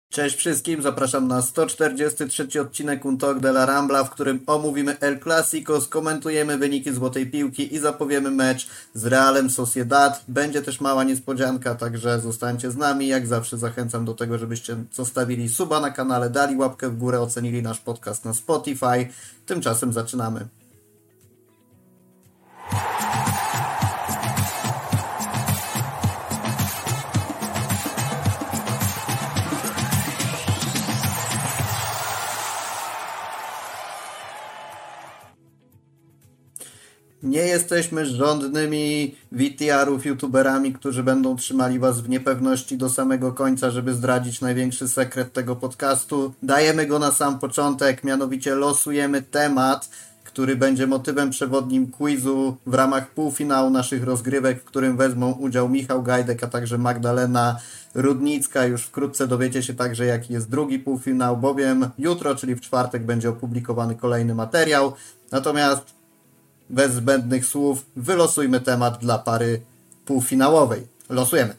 Cześć wszystkim, zapraszam na 143 odcinek Un Talk de la Rambla, w którym omówimy El Clasico, skomentujemy wyniki Złotej Piłki i zapowiemy mecz z Realem Sociedad. Będzie też mała niespodzianka, także zostańcie z nami. Jak zawsze zachęcam do tego, żebyście zostawili suba na kanale, dali łapkę w górę, ocenili nasz podcast na Spotify. Tymczasem zaczynamy. Nie jesteśmy żądnymi VTR-ów, youtuberami, którzy będą trzymali was w niepewności do samego końca, żeby zdradzić największy sekret tego podcastu. Dajemy go na sam początek, mianowicie losujemy temat, który będzie motywem przewodnim quizu w ramach półfinału naszych rozgrywek, w którym wezmą udział Michał Gajdek, a także Magdalena Rudnicka. Już wkrótce dowiecie się także, jaki jest drugi półfinał, bowiem jutro, czyli w czwartek, będzie opublikowany kolejny materiał. Natomiast bez zbędnych słów, wylosujmy temat dla pary półfinałowej. Losujemy.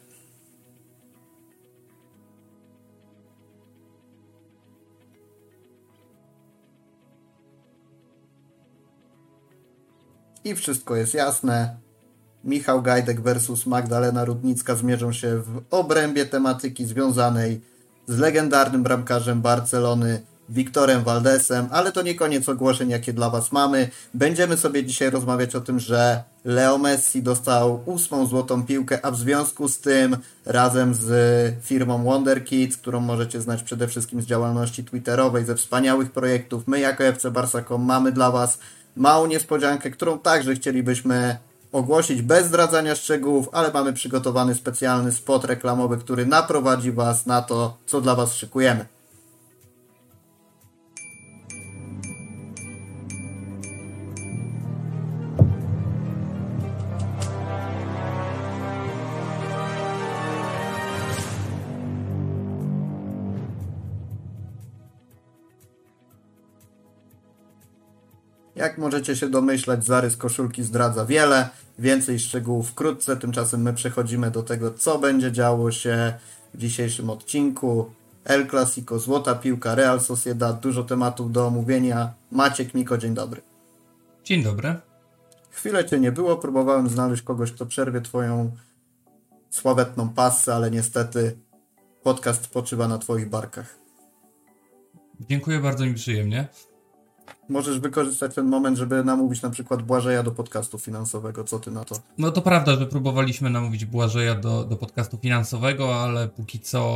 I wszystko jest jasne. Michał Gajdek versus Magdalena Rudnicka zmierzą się w obrębie tematyki związanej z legendarnym bramkarzem Barcelony Wiktorem Valdesem, ale to nie koniec ogłoszeń, jakie dla was mamy. Będziemy sobie dzisiaj rozmawiać o tym, że Leo Messi dostał 8. złotą piłkę, a w związku z tym razem z firmą Wonder Kids, którą możecie znać przede wszystkim z działalności twitterowej, ze wspaniałych projektów, my jako FC Barca.com mamy dla was małą niespodziankę, którą także chcielibyśmy ogłosić bez zdradzania szczegółów, ale mamy przygotowany specjalny spot reklamowy, który naprowadzi was na to, co dla was szykujemy. Jak możecie się domyślać, zarys koszulki zdradza wiele, więcej szczegółów wkrótce, tymczasem my przechodzimy do tego, co będzie działo się w dzisiejszym odcinku. El Clasico, Złota Piłka, Real Sociedad, dużo tematów do omówienia. Maciek, Miko, dzień dobry. Dzień dobry. Chwilę cię nie było, próbowałem znaleźć kogoś, kto przerwie twoją sławetną passę, ale niestety podcast spoczywa na twoich barkach. Dziękuję, bardzo mi przyjemnie. Możesz wykorzystać ten moment, żeby namówić na przykład Błażeja do podcastu finansowego. Co ty na to? No to prawda, że próbowaliśmy namówić Błażeja do podcastu finansowego, ale póki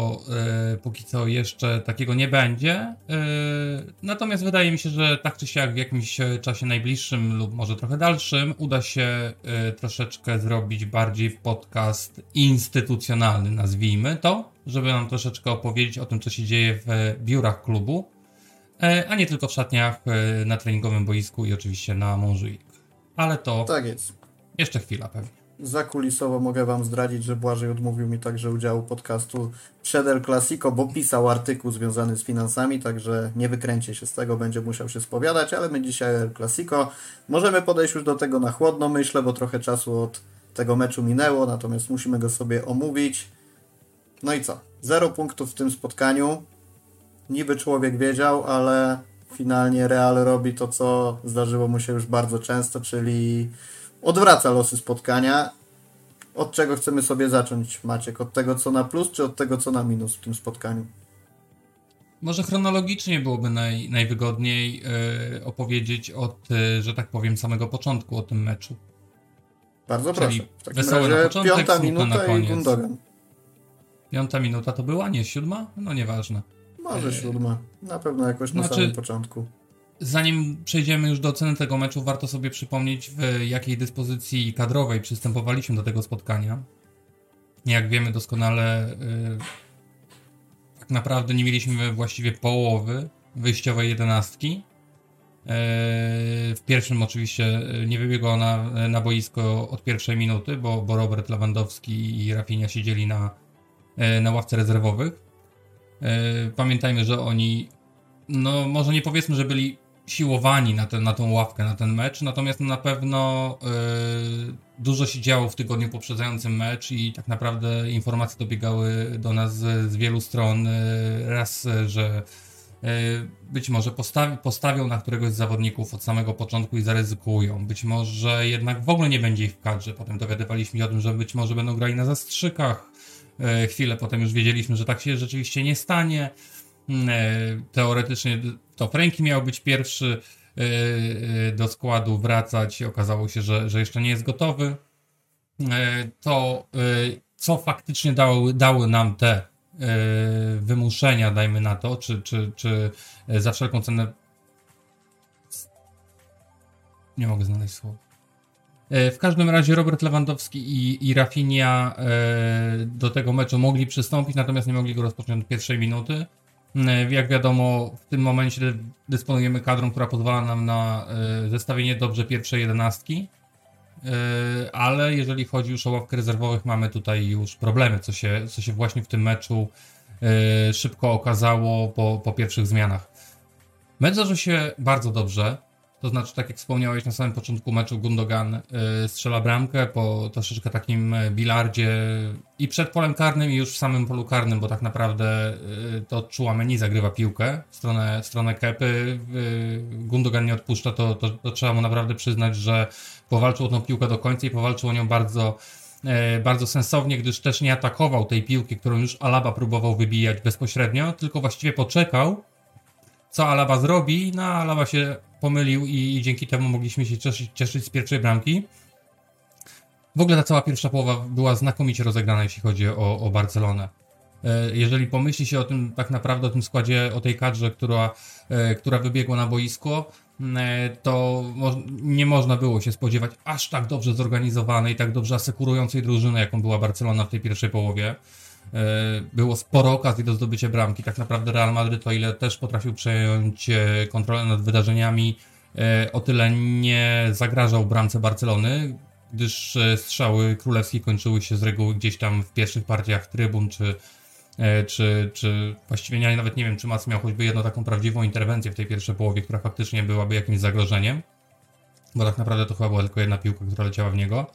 co jeszcze takiego nie będzie. Natomiast wydaje mi się, że tak czy siak w jakimś czasie najbliższym lub może trochę dalszym uda się troszeczkę zrobić bardziej podcast instytucjonalny, nazwijmy to, żeby nam troszeczkę opowiedzieć o tym, co się dzieje w biurach klubu, a nie tylko w szatniach, na treningowym boisku i oczywiście na Montjuic. Ale to tak jest. Jeszcze chwila pewnie. Zakulisowo mogę wam zdradzić, że Błażej odmówił mi także udziału podcastu przed El Clasico, bo pisał artykuł związany z finansami, także nie wykręcie się z tego, będzie musiał się spowiadać, ale my dzisiaj El Clasico możemy podejść już do tego na chłodno, myślę, bo trochę czasu od tego meczu minęło, natomiast musimy go sobie omówić. No i co? 0 punktów w tym spotkaniu. Niby człowiek wiedział, ale finalnie Real robi to, co zdarzyło mu się już bardzo często, czyli odwraca losy spotkania. Od czego chcemy sobie zacząć, Maciek? Od tego, co na plus, czy od tego, co na minus w tym spotkaniu? Może chronologicznie byłoby najwygodniej opowiedzieć od, że tak powiem, samego początku o tym meczu. Bardzo czyli proszę. W takim razie początek, 5. minuta i Gundogan. 5. minuta to była? Nie, 7? No nieważne. Może 7. Na pewno jakoś na samym początku. Zanim przejdziemy już do oceny tego meczu, warto sobie przypomnieć, w jakiej dyspozycji kadrowej przystępowaliśmy do tego spotkania. Jak wiemy doskonale, tak naprawdę nie mieliśmy właściwie połowy wyjściowej 11. W pierwszym oczywiście nie wybiegło na boisko od pierwszej minuty, bo Robert Lewandowski i Rafinha siedzieli na ławce rezerwowych. Pamiętajmy, że oni, no może nie powiedzmy, że byli siłowani na tą ławkę, na ten mecz, natomiast na pewno dużo się działo w tygodniu poprzedzającym mecz i tak naprawdę informacje dobiegały do nas z wielu stron. Raz, że być może postawią na któregoś z zawodników od samego początku i zaryzykują. Być może jednak w ogóle nie będzie ich w kadrze. Potem dowiadywaliśmy się o tym, że być może będą grali na zastrzykach. Chwilę potem już wiedzieliśmy, że tak się rzeczywiście nie stanie. Teoretycznie to Frenkie miał być pierwszy do składu wracać. Okazało się, że jeszcze nie jest gotowy. To co faktycznie dały nam te wymuszenia, dajmy na to, czy za wszelką cenę, nie mogę znaleźć słowa. W każdym razie Robert Lewandowski i Rafinha do tego meczu mogli przystąpić, natomiast nie mogli go rozpocząć od pierwszej minuty. Jak wiadomo, w tym momencie dysponujemy kadrą, która pozwala nam na zestawienie dobrze pierwszej 11, ale jeżeli chodzi już o ławkę rezerwowych, mamy tutaj już problemy, co się właśnie w tym meczu szybko okazało po pierwszych zmianach. Mecz zaczął się bardzo dobrze, to znaczy, tak jak wspomniałeś na samym początku meczu, Gundogan strzela bramkę po troszeczkę takim bilardzie i przed polem karnym, i już w samym polu karnym, bo tak naprawdę to Tchouaméni zagrywa piłkę w stronę Kepy. Gundogan nie odpuszcza, to trzeba mu naprawdę przyznać, że powalczył o tą piłkę do końca i powalczył o nią bardzo, bardzo sensownie, gdyż też nie atakował tej piłki, którą już Alaba próbował wybijać bezpośrednio, tylko właściwie poczekał, co Alaba zrobi. No, Alaba się pomylił i dzięki temu mogliśmy się cieszyć z pierwszej bramki. W ogóle ta cała pierwsza połowa była znakomicie rozegrana, jeśli chodzi o Barcelonę. Jeżeli pomyśli się o tym, tak naprawdę o tym składzie, o tej kadrze, która wybiegła na boisko, to nie można było się spodziewać aż tak dobrze zorganizowanej i tak dobrze asekurującej drużyny, jaką była Barcelona w tej pierwszej połowie. Było sporo okazji do zdobycia bramki. Tak naprawdę Real Madryt, o ile też potrafił przejąć kontrolę nad wydarzeniami, o tyle nie zagrażał bramce Barcelony, gdyż strzały królewskie kończyły się z reguły gdzieś tam w pierwszych partiach trybun, czy właściwie nawet nie wiem, czy Mac miał choćby jedną taką prawdziwą interwencję w tej pierwszej połowie, która faktycznie byłaby jakimś zagrożeniem, bo tak naprawdę to chyba była tylko jedna piłka, która leciała w niego.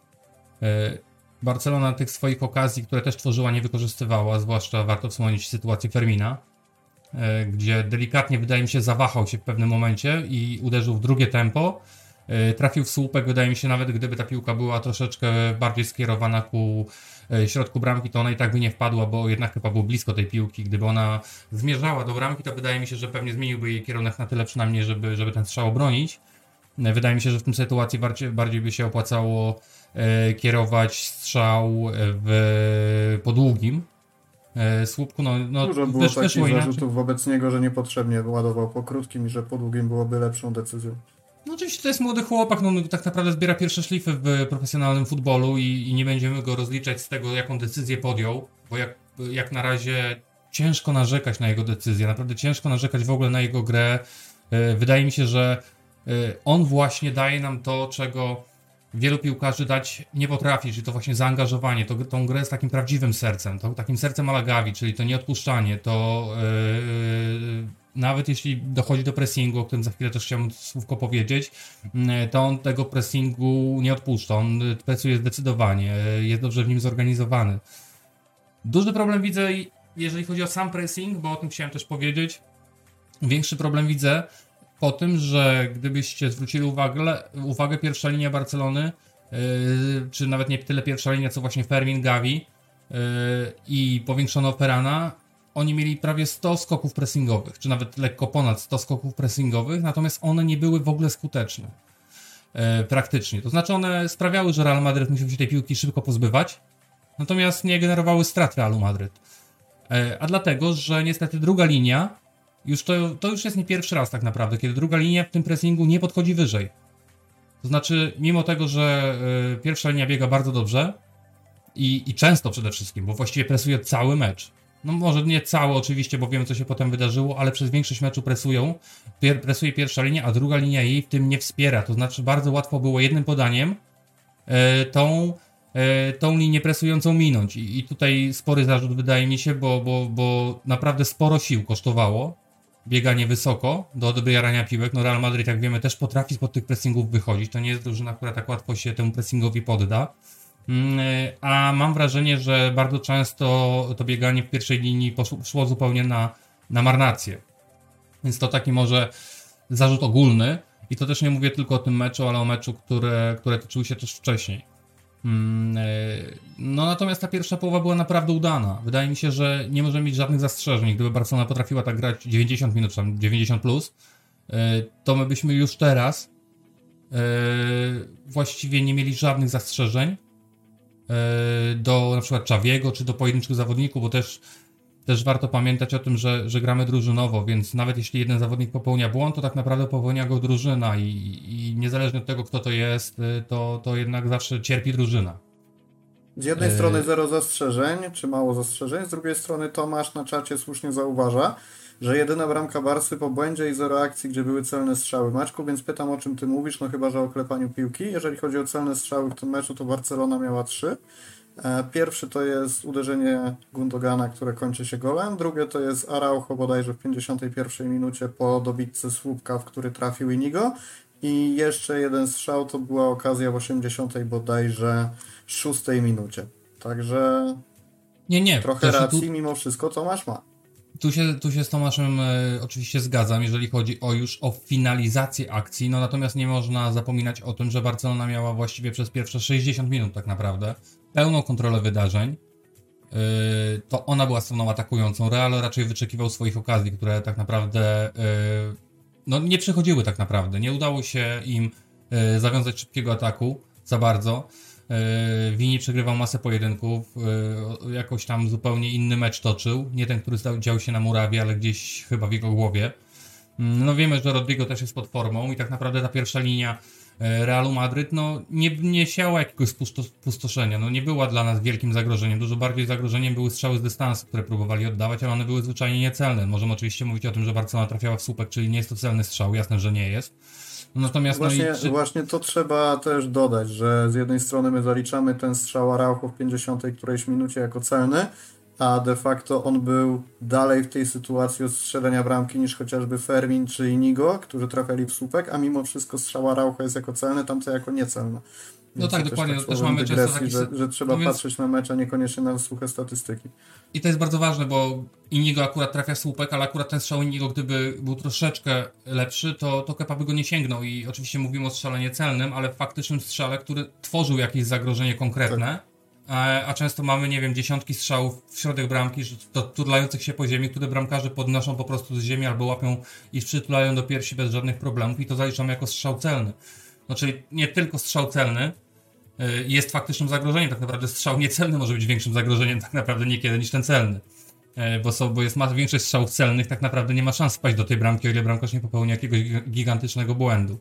Barcelona tych swoich okazji, które też tworzyła, nie wykorzystywała, zwłaszcza warto wspomnieć sytuację Fermina, gdzie delikatnie, wydaje mi się, zawahał się w pewnym momencie i uderzył w drugie tempo. Trafił w słupek, wydaje mi się, nawet gdyby ta piłka była troszeczkę bardziej skierowana ku środku bramki, to ona i tak by nie wpadła, bo jednak chyba był blisko tej piłki. Gdyby ona zmierzała do bramki, to wydaje mi się, że pewnie zmieniłby jej kierunek na tyle przynajmniej, żeby ten strzał obronić. Wydaje mi się, że w tym sytuacji bardziej by się opłacało kierować strzał po długim słupku. Dużo było takich zarzutów wobec niego, że niepotrzebnie ładował po krótkim i że po długim byłoby lepszą decyzją. No oczywiście to jest młody chłopak, tak naprawdę zbiera pierwsze szlify w profesjonalnym futbolu i nie będziemy go rozliczać z tego, jaką decyzję podjął, bo jak na razie ciężko narzekać na jego decyzję, naprawdę ciężko narzekać w ogóle na jego grę. Wydaje mi się, że on właśnie daje nam to, czego wielu piłkarzy dać nie potrafi, czyli to właśnie zaangażowanie, tą grę z takim prawdziwym sercem, takim sercem à la Gavi, czyli to nieodpuszczanie, to nawet jeśli dochodzi do pressingu, o którym za chwilę też chciałbym słówko powiedzieć, to on tego pressingu nie odpuszcza, on pracuje zdecydowanie, jest dobrze w nim zorganizowany. Duży problem widzę, jeżeli chodzi o sam pressing, bo o tym chciałem też powiedzieć. Większy problem widzę po tym, że gdybyście zwrócili uwagę pierwsza linia Barcelony, czy nawet nie tyle pierwsza linia, co właśnie Fermin, Gavi i powiększono Ferrana, oni mieli prawie 100 skoków pressingowych, czy nawet lekko ponad 100 skoków pressingowych, natomiast one nie były w ogóle skuteczne praktycznie. To znaczy one sprawiały, że Real Madryt musiał się tej piłki szybko pozbywać, natomiast nie generowały strat Realu Madryt. A dlatego, że niestety druga linia, to już jest nie pierwszy raz tak naprawdę, kiedy druga linia w tym pressingu nie podchodzi wyżej. To znaczy, mimo tego, że pierwsza linia biega bardzo dobrze i często przede wszystkim, bo właściwie presuje cały mecz. No może nie cały oczywiście, bo wiemy, co się potem wydarzyło, ale przez większość meczu presuje pierwsza linia, a druga linia jej w tym nie wspiera. To znaczy bardzo łatwo było jednym podaniem tą linię presującą minąć. I tutaj spory zarzut wydaje mi się, bo naprawdę sporo sił kosztowało bieganie wysoko do odbierania piłek. No Real Madrid, jak wiemy, też potrafi spod tych pressingów wychodzić. To nie jest drużyna, która tak łatwo się temu pressingowi podda. A mam wrażenie, że bardzo często to bieganie w pierwszej linii szło zupełnie na marnację. Więc to taki może zarzut ogólny. I to też nie mówię tylko o tym meczu, ale o meczu, które toczyły się też wcześniej. No natomiast ta pierwsza połowa była naprawdę udana. Wydaje mi się, że nie możemy mieć żadnych zastrzeżeń. Gdyby Barcelona potrafiła tak grać 90 minut, czy tam 90 plus, to my byśmy już teraz właściwie nie mieli żadnych zastrzeżeń do na przykład Xaviego, czy do pojedynczych zawodników, bo też warto pamiętać o tym, że gramy drużynowo, więc nawet jeśli jeden zawodnik popełnia błąd, to tak naprawdę popełnia go drużyna i niezależnie od tego, kto to jest, to jednak zawsze cierpi drużyna. Z jednej strony zero zastrzeżeń, czy mało zastrzeżeń, z drugiej strony Tomasz na czacie słusznie zauważa, że jedyna bramka Barsy po błędzie i zero akcji, gdzie były celne strzały. Maćku, więc pytam, o czym ty mówisz, no chyba, że o klepaniu piłki. Jeżeli chodzi o celne strzały w tym meczu, to Barcelona miała 3. Pierwszy to jest uderzenie Gundogana, które kończy się golem. Drugie to jest Araujo bodajże w 51 minucie po dobitce słupka, w który trafił Inigo. I jeszcze jeden strzał to była okazja w 80 bodajże 6 minucie. Także nie. Trochę racji mimo wszystko Tomasz ma. Tu się z Tomaszem oczywiście zgadzam, jeżeli chodzi już o finalizację akcji, no natomiast nie można zapominać o tym, że Barcelona miała właściwie przez pierwsze 60 minut tak naprawdę pełną kontrolę wydarzeń. To ona była stroną atakującą. Real raczej wyczekiwał swoich okazji, które tak naprawdę no nie przychodziły tak naprawdę. Nie udało się im zawiązać szybkiego ataku za bardzo. Vini przegrywał masę pojedynków, jakoś tam zupełnie inny mecz toczył, nie ten, który dział się na murawie, ale gdzieś chyba w jego głowie. No wiemy, że Rodrigo też jest pod formą i tak naprawdę ta pierwsza linia Realu Madryt no nie siała jakiegoś spustoszenia, no nie była dla nas wielkim zagrożeniem, dużo bardziej zagrożeniem były strzały z dystansu, które próbowali oddawać, ale one były zwyczajnie niecelne. Możemy oczywiście mówić o tym, że Barcelona trafiała w słupek, czyli nie jest to celny strzał, jasne, że nie jest. Natomiast właśnie to trzeba też dodać, że z jednej strony my zaliczamy ten strzał Araujo w 50 którejś minucie jako celny, a de facto on był dalej w tej sytuacji od strzelenia bramki niż chociażby Fermin czy Inigo, którzy trafiali w słupek, a mimo wszystko strzał Araujo jest jako celny, tamto jako niecelny. No tak, dokładnie. Też mamy często taki... że trzeba patrzeć na mecz, a niekoniecznie na suche statystyki. I to jest bardzo ważne, bo Inigo akurat trafia słupek, ale akurat ten strzał Inigo, gdyby był troszeczkę lepszy, to Kepa by go nie sięgnął. I oczywiście mówimy o strzale niecelnym, ale faktycznym strzale, który tworzył jakieś zagrożenie konkretne. Tak. A często mamy, nie wiem, dziesiątki strzałów w środek bramki, turlających się po ziemi, które bramkarze podnoszą po prostu z ziemi albo łapią i przytulają do piersi bez żadnych problemów i to zaliczamy jako strzał celny. No czyli nie tylko strzał celny jest faktycznym zagrożeniem, tak naprawdę strzał niecelny może być większym zagrożeniem tak naprawdę niekiedy niż ten celny. Bo jest większość strzałów celnych, tak naprawdę nie ma szans wpaść do tej bramki, o ile bramkarz nie popełni jakiegoś gigantycznego błędu.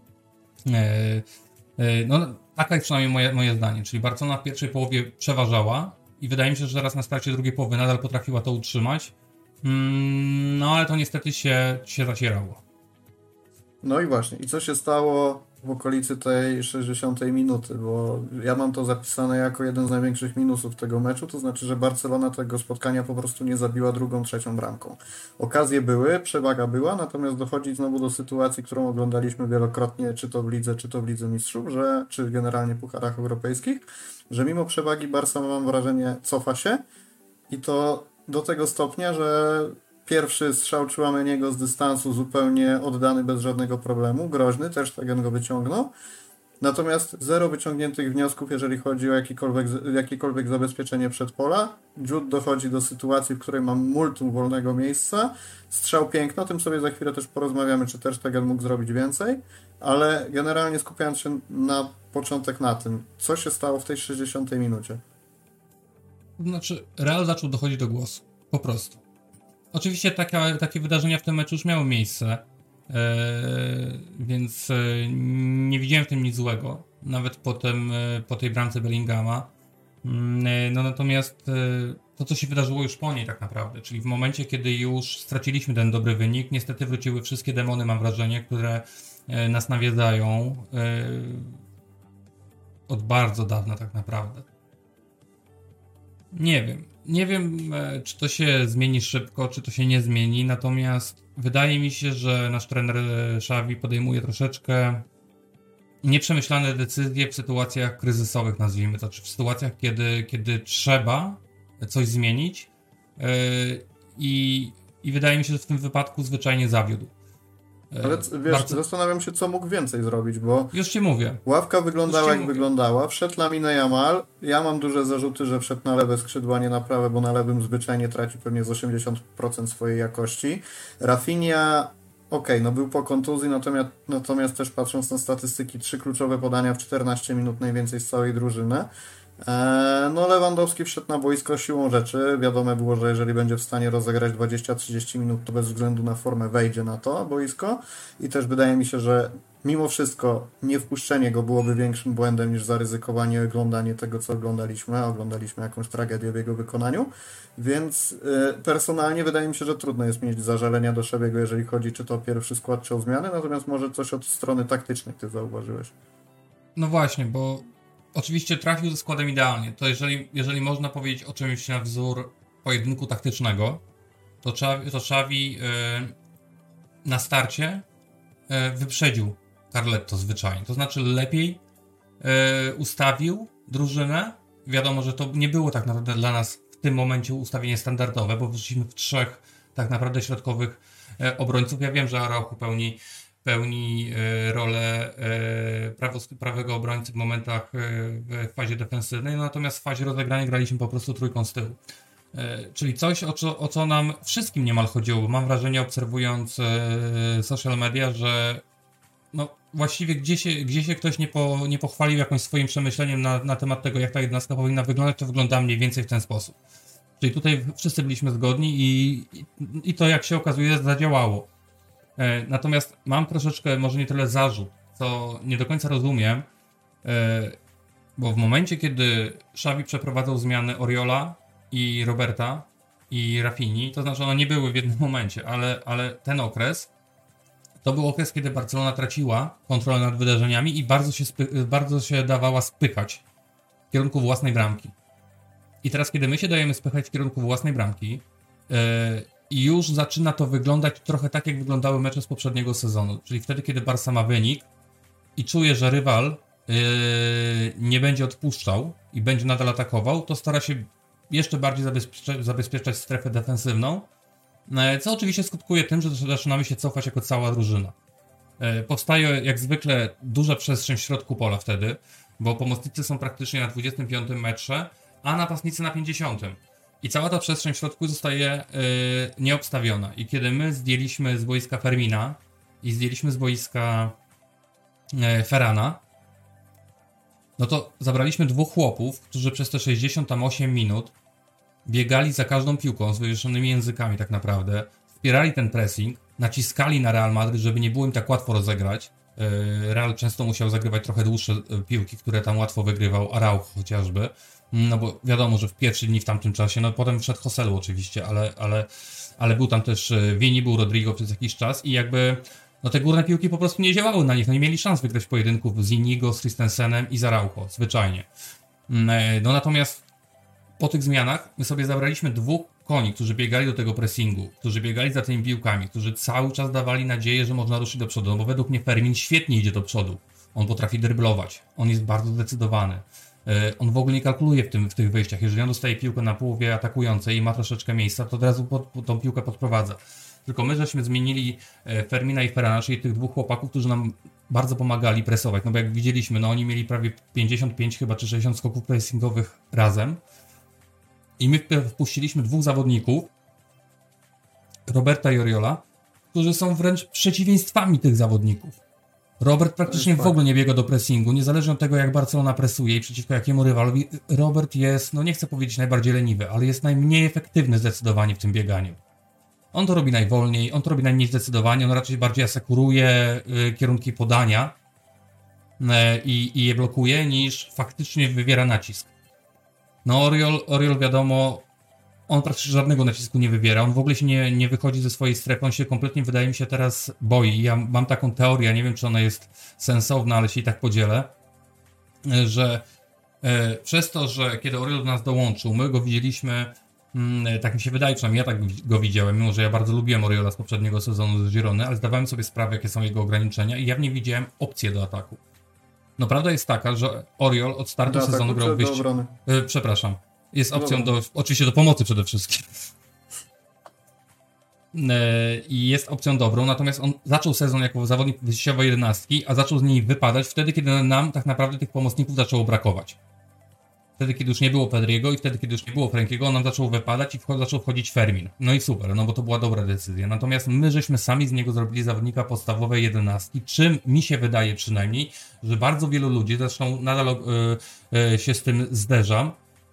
No, taka jest przynajmniej moje zdanie, czyli Barcelona w pierwszej połowie przeważała i wydaje mi się, że teraz na starcie drugiej połowy nadal potrafiła to utrzymać, no ale to niestety się zacierało. No i właśnie, i co się stało w okolicy tej 60 minuty, bo ja mam to zapisane jako jeden z największych minusów tego meczu, to znaczy, że Barcelona tego spotkania po prostu nie zabiła drugą, trzecią bramką. Okazje były, przewaga była, natomiast dochodzi znowu do sytuacji, którą oglądaliśmy wielokrotnie, czy to w Lidze, czy to w Lidze Mistrzów, czy generalnie w pucharach europejskich, że mimo przewagi Barca, mam wrażenie, cofa się i to do tego stopnia, że pierwszy strzał Tchouaméniego z dystansu zupełnie oddany bez żadnego problemu, groźny, też Stegen go wyciągnął. Natomiast zero wyciągniętych wniosków, jeżeli chodzi o jakiekolwiek zabezpieczenie przedpola. Jude dochodzi do sytuacji, w której mam multum wolnego miejsca. Strzał piękny, o tym sobie za chwilę też porozmawiamy, czy też Stegen mógł zrobić więcej, ale generalnie skupiając się na początek na tym, co się stało w tej 60 minucie. Znaczy, Real zaczął dochodzić do głosu. Po prostu. Oczywiście takie wydarzenia w tym meczu już miały miejsce, więc nie widziałem w tym nic złego, nawet po tej bramce Bellingama. No natomiast to, co się wydarzyło już po niej tak naprawdę, czyli w momencie, kiedy już straciliśmy ten dobry wynik, niestety wróciły wszystkie demony, mam wrażenie, które nas nawiedzają od bardzo dawna tak naprawdę. Nie wiem. nie wiem, czy to się zmieni szybko, czy to się nie zmieni, natomiast wydaje mi się, że nasz trener Xavi podejmuje troszeczkę nieprzemyślane decyzje w sytuacjach kryzysowych, nazwijmy to, czy w sytuacjach, kiedy trzeba coś zmienić i wydaje mi się, że w tym wypadku zwyczajnie zawiódł. Ale wiesz, zastanawiam się, co mógł więcej zrobić, bo już ci mówię. Ławka wyglądała jak wyglądała, wszedł Lamine Yamal, ja mam duże zarzuty, że wszedł na lewe skrzydło, a nie na prawe, bo na lewym zwyczajnie traci pewnie z 80% swojej jakości. Rafinha, no był po kontuzji, natomiast też patrząc na statystyki, 3 kluczowe podania w 14 minut, najwięcej z całej drużyny. Lewandowski wszedł na boisko siłą rzeczy. Wiadome było, że jeżeli będzie w stanie rozegrać 20-30 minut, to bez względu na formę wejdzie na to boisko. I też wydaje mi się, że mimo wszystko nie wpuszczenie go byłoby większym błędem niż zaryzykowanie oglądanie tego, co oglądaliśmy. Oglądaliśmy jakąś tragedię w jego wykonaniu. Więc personalnie wydaje mi się, że trudno jest mieć zażalenia do Szebiego, jeżeli chodzi czy to pierwszy skład, czy o zmiany. Natomiast może coś od strony taktycznej ty zauważyłeś. No właśnie, bo oczywiście trafił ze składem idealnie. To jeżeli można powiedzieć o czymś na wzór pojedynku taktycznego, to Xavi na starcie wyprzedził Carletto zwyczajnie. To znaczy lepiej ustawił drużynę. Wiadomo, że to nie było tak naprawdę dla nas w tym momencie ustawienie standardowe, bo wyszliśmy w 3 tak naprawdę środkowych obrońców. Ja wiem, że Araujo pełni rolę prawego obrońcy w momentach w fazie defensywnej, natomiast w fazie rozegrania graliśmy po prostu trójką z tyłu. Czyli coś, o co nam wszystkim niemal chodziło. Mam wrażenie, obserwując social media, że właściwie gdzie się ktoś nie pochwalił jakimś swoim przemyśleniem na temat tego, jak ta jednostka powinna wyglądać, to wygląda mniej więcej w ten sposób. Czyli tutaj wszyscy byliśmy zgodni i to, jak się okazuje, zadziałało. Natomiast mam troszeczkę, może nie tyle zarzut, co nie do końca rozumiem, bo w momencie, kiedy Xavi przeprowadzał zmiany Oriola i Roberta i Rafinhi, to znaczy one nie były w jednym momencie, ale ten okres to był okres, kiedy Barcelona traciła kontrolę nad wydarzeniami i bardzo się dawała spychać w kierunku własnej bramki. I teraz, kiedy my się dajemy spychać w kierunku własnej bramki, i już zaczyna to wyglądać trochę tak, jak wyglądały mecze z poprzedniego sezonu. Czyli wtedy, kiedy Barca ma wynik i czuje, że rywal nie będzie odpuszczał i będzie nadal atakował, to stara się jeszcze bardziej zabezpieczać strefę defensywną, co oczywiście skutkuje tym, że zaczynamy się cofać jako cała drużyna. Powstaje jak zwykle duża przestrzeń w środku pola wtedy, bo pomocnicy są praktycznie na 25 metrze, a napastnicy na 50. I cała ta przestrzeń w środku zostaje nieobstawiona. I kiedy my zdjęliśmy z boiska Fermina i zdjęliśmy z boiska Ferrana, no to zabraliśmy 2 chłopów, którzy przez te 68 minut biegali za każdą piłką z wywieszonymi językami tak naprawdę, wspierali ten pressing, naciskali na Real Madryt, żeby nie było im tak łatwo rozegrać. Real często musiał zagrywać trochę dłuższe piłki, które tam łatwo wygrywał, Araujo chociażby. No bo wiadomo, że w pierwszy dni w tamtym czasie, potem wszedł Joselu oczywiście, ale był tam też Vini, był Rodrigo przez jakiś czas i jakby te górne piłki po prostu nie działały na nich, nie mieli szans wygrać pojedynków z Inigo, z Christensenem i z Araujo, zwyczajnie. Natomiast po tych zmianach my sobie zabraliśmy 2 koni, którzy biegali do tego pressingu, którzy biegali za tymi piłkami, którzy cały czas dawali nadzieję, że można ruszyć do przodu, bo według mnie Fermin świetnie idzie do przodu. On potrafi dryblować, on jest bardzo zdecydowany. On w ogóle nie kalkuluje w tych wyjściach. Jeżeli on dostaje piłkę na połowie atakującej i ma troszeczkę miejsca, to od razu tą piłkę podprowadza. Tylko my żeśmy zmienili Fermina i Ferrana, czyli tych 2 chłopaków, którzy nam bardzo pomagali presować. Bo jak widzieliśmy, oni mieli prawie 55 chyba czy 60 skoków pressingowych razem. I my wpuściliśmy 2 zawodników, Roberta i Oriola, którzy są wręcz przeciwieństwami tych zawodników. Robert praktycznie w ogóle nie biega do pressingu, niezależnie od tego, jak Barcelona presuje i przeciwko jakiemu rywalowi. Robert jest, nie chcę powiedzieć najbardziej leniwy, ale jest najmniej efektywny zdecydowanie w tym bieganiu. On to robi najwolniej, on to robi najmniej zdecydowanie, on raczej bardziej asekuruje kierunki podania i je blokuje, niż faktycznie wywiera nacisk. Oriol wiadomo, on praktycznie żadnego nacisku nie wywiera, on w ogóle się nie wychodzi ze swojej strefy, on się kompletnie, wydaje mi się, teraz boi. Ja mam taką teorię, nie wiem, czy ona jest sensowna, ale się i tak podzielę, że przez to, że kiedy Oriol do nas dołączył, my go widzieliśmy Tak mi się wydaje, przynajmniej ja tak go widziałem, mimo że ja bardzo lubiłem Oriola z poprzedniego sezonu z Girony, ale zdawałem sobie sprawę, jakie są jego ograniczenia i ja w nim widziałem opcję do ataku. No prawda jest taka, że Oriol od startu sezonu grał przepraszam. Jest opcją oczywiście do pomocy przede wszystkim. I jest opcją dobrą, natomiast on zaczął sezon jako zawodnik wyjściowej 11, a zaczął z niej wypadać wtedy, kiedy nam tak naprawdę tych pomocników zaczęło brakować. Wtedy, kiedy już nie było Pedriego i wtedy, kiedy już nie było Frankiego, on nam zaczął wypadać i zaczął wchodzić Fermin. No i super, no bo to była dobra decyzja. Natomiast my żeśmy sami z niego zrobili zawodnika podstawowej 11, czym mi się wydaje przynajmniej, że bardzo wielu ludzi, zresztą nadal się z tym zderzam,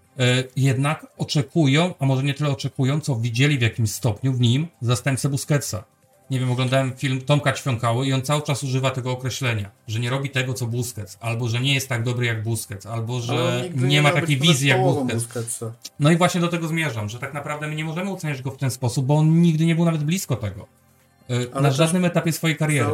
jednak oczekują, a może nie tyle oczekują, co widzieli w jakimś stopniu w nim zastępcę Busquetsa. Nie wiem, oglądałem film Tomka Ćwiąkały i on cały czas używa tego określenia, że nie robi tego, co Busquets, albo że nie jest tak dobry jak Busquets, albo że nie ma takiej wizji jak Busquets. No i właśnie do tego zmierzam, że tak naprawdę my nie możemy oceniać go w ten sposób, bo on nigdy nie był nawet blisko tego. Na żadnym etapie swojej kariery.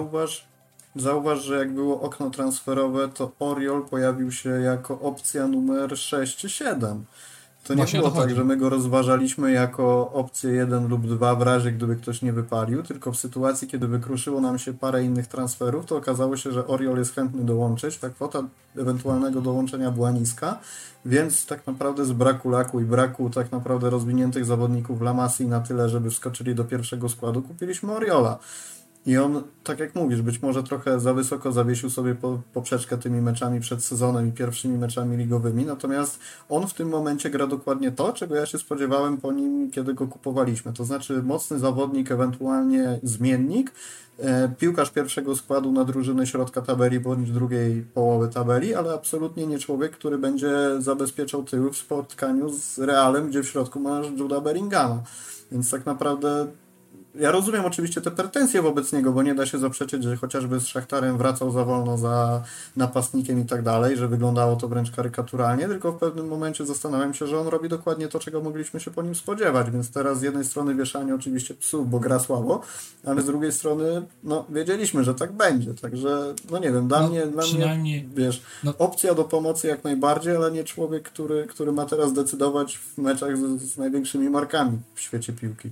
Zauważ, że jak było okno transferowe, to Oriol pojawił się jako opcja numer 6 czy 7. To nie właśnie było tak, że my go rozważaliśmy jako opcję 1 lub 2 w razie, gdyby ktoś nie wypalił, tylko w sytuacji, kiedy wykruszyło nam się parę innych transferów, to okazało się, że Oriol jest chętny dołączyć. Ta kwota ewentualnego dołączenia była niska, więc tak naprawdę z braku laku i braku tak naprawdę rozwiniętych zawodników La Masii na tyle, żeby wskoczyli do pierwszego składu, kupiliśmy Oriola. I on, tak jak mówisz, być może trochę za wysoko zawiesił sobie poprzeczkę tymi meczami przed sezonem i pierwszymi meczami ligowymi, natomiast on w tym momencie gra dokładnie to, czego ja się spodziewałem po nim, kiedy go kupowaliśmy. To znaczy mocny zawodnik, ewentualnie zmiennik, piłkarz pierwszego składu na drużynę środka tabeli bądź drugiej połowy tabeli, ale absolutnie nie człowiek, który będzie zabezpieczał tyły w spotkaniu z Realem, gdzie w środku masz Juda Bellinghama. Więc tak naprawdę ja rozumiem oczywiście te pretensje wobec niego, bo nie da się zaprzeczyć, że chociażby z Szachtarem wracał za wolno za napastnikiem i tak dalej, że wyglądało to wręcz karykaturalnie, tylko w pewnym momencie zastanawiam się, że on robi dokładnie to, czego mogliśmy się po nim spodziewać, więc teraz z jednej strony wieszanie oczywiście psów, bo gra słabo, ale z drugiej strony no wiedzieliśmy, że tak będzie, także no nie wiem, dla mnie wiesz, opcja do pomocy jak najbardziej, ale nie człowiek, który ma teraz decydować w meczach z największymi markami w świecie piłki.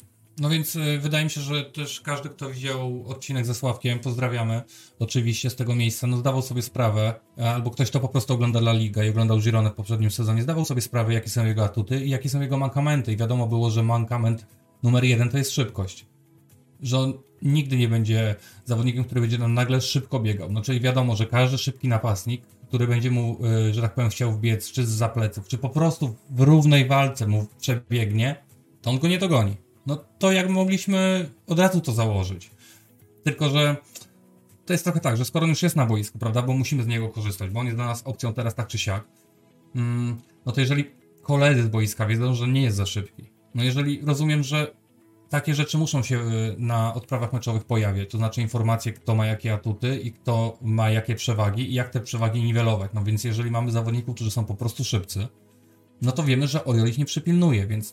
No więc wydaje mi się, że też każdy, kto widział odcinek ze Sławkiem, pozdrawiamy oczywiście z tego miejsca, no zdawał sobie sprawę, albo ktoś, kto po prostu ogląda La Liga i oglądał Gironę w poprzednim sezonie, zdawał sobie sprawę, jakie są jego atuty i jakie są jego mankamenty. I wiadomo było, że mankament numer 1 to jest szybkość. Że on nigdy nie będzie zawodnikiem, który będzie nam nagle szybko biegał. No czyli wiadomo, że każdy szybki napastnik, który będzie mu, że tak powiem, chciał wbiec, czy zza pleców, czy po prostu w równej walce mu przebiegnie, to on go nie dogoni. No to jak mogliśmy od razu to założyć. Tylko, że to jest trochę tak, że skoro on już jest na boisku, prawda, bo musimy z niego korzystać, bo on jest dla nas opcją teraz tak czy siak, no to jeżeli koledzy z boiska wiedzą, że nie jest za szybki, no jeżeli rozumiem, że takie rzeczy muszą się na odprawach meczowych pojawiać, to znaczy informacje, kto ma jakie atuty i kto ma jakie przewagi i jak te przewagi niwelować. No więc jeżeli mamy zawodników, którzy są po prostu szybcy, no to wiemy, że Oriol ich nie przypilnuje, więc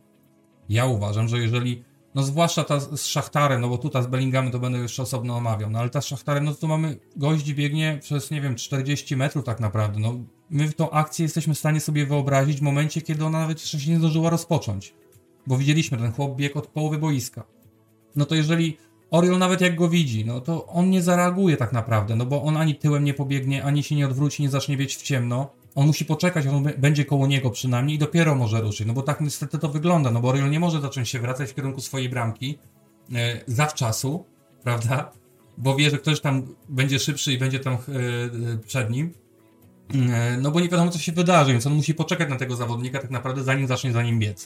ja uważam, że jeżeli, no zwłaszcza ta z Szachtarem, no bo tutaj z Bellinghamem to będę jeszcze osobno omawiał, no ale ta z Szachtarem, no to mamy gość biegnie przez, nie wiem, 40 metrów tak naprawdę, no my tą akcję jesteśmy w stanie sobie wyobrazić w momencie, kiedy ona nawet jeszcze się nie zdążyła rozpocząć, bo widzieliśmy, ten chłop biegł od połowy boiska. No to jeżeli Oriol nawet jak go widzi, no to on nie zareaguje tak naprawdę, no bo on ani tyłem nie pobiegnie, ani się nie odwróci, nie zacznie biec w ciemno. On musi poczekać, on będzie koło niego przynajmniej i dopiero może ruszyć, no bo tak niestety to wygląda, no bo Oriol nie może zacząć się wracać w kierunku swojej bramki zawczasu, prawda, bo wie, że ktoś tam będzie szybszy i będzie tam przed nim, no bo nie wiadomo co się wydarzy, więc on musi poczekać na tego zawodnika tak naprawdę zanim zacznie za nim biec.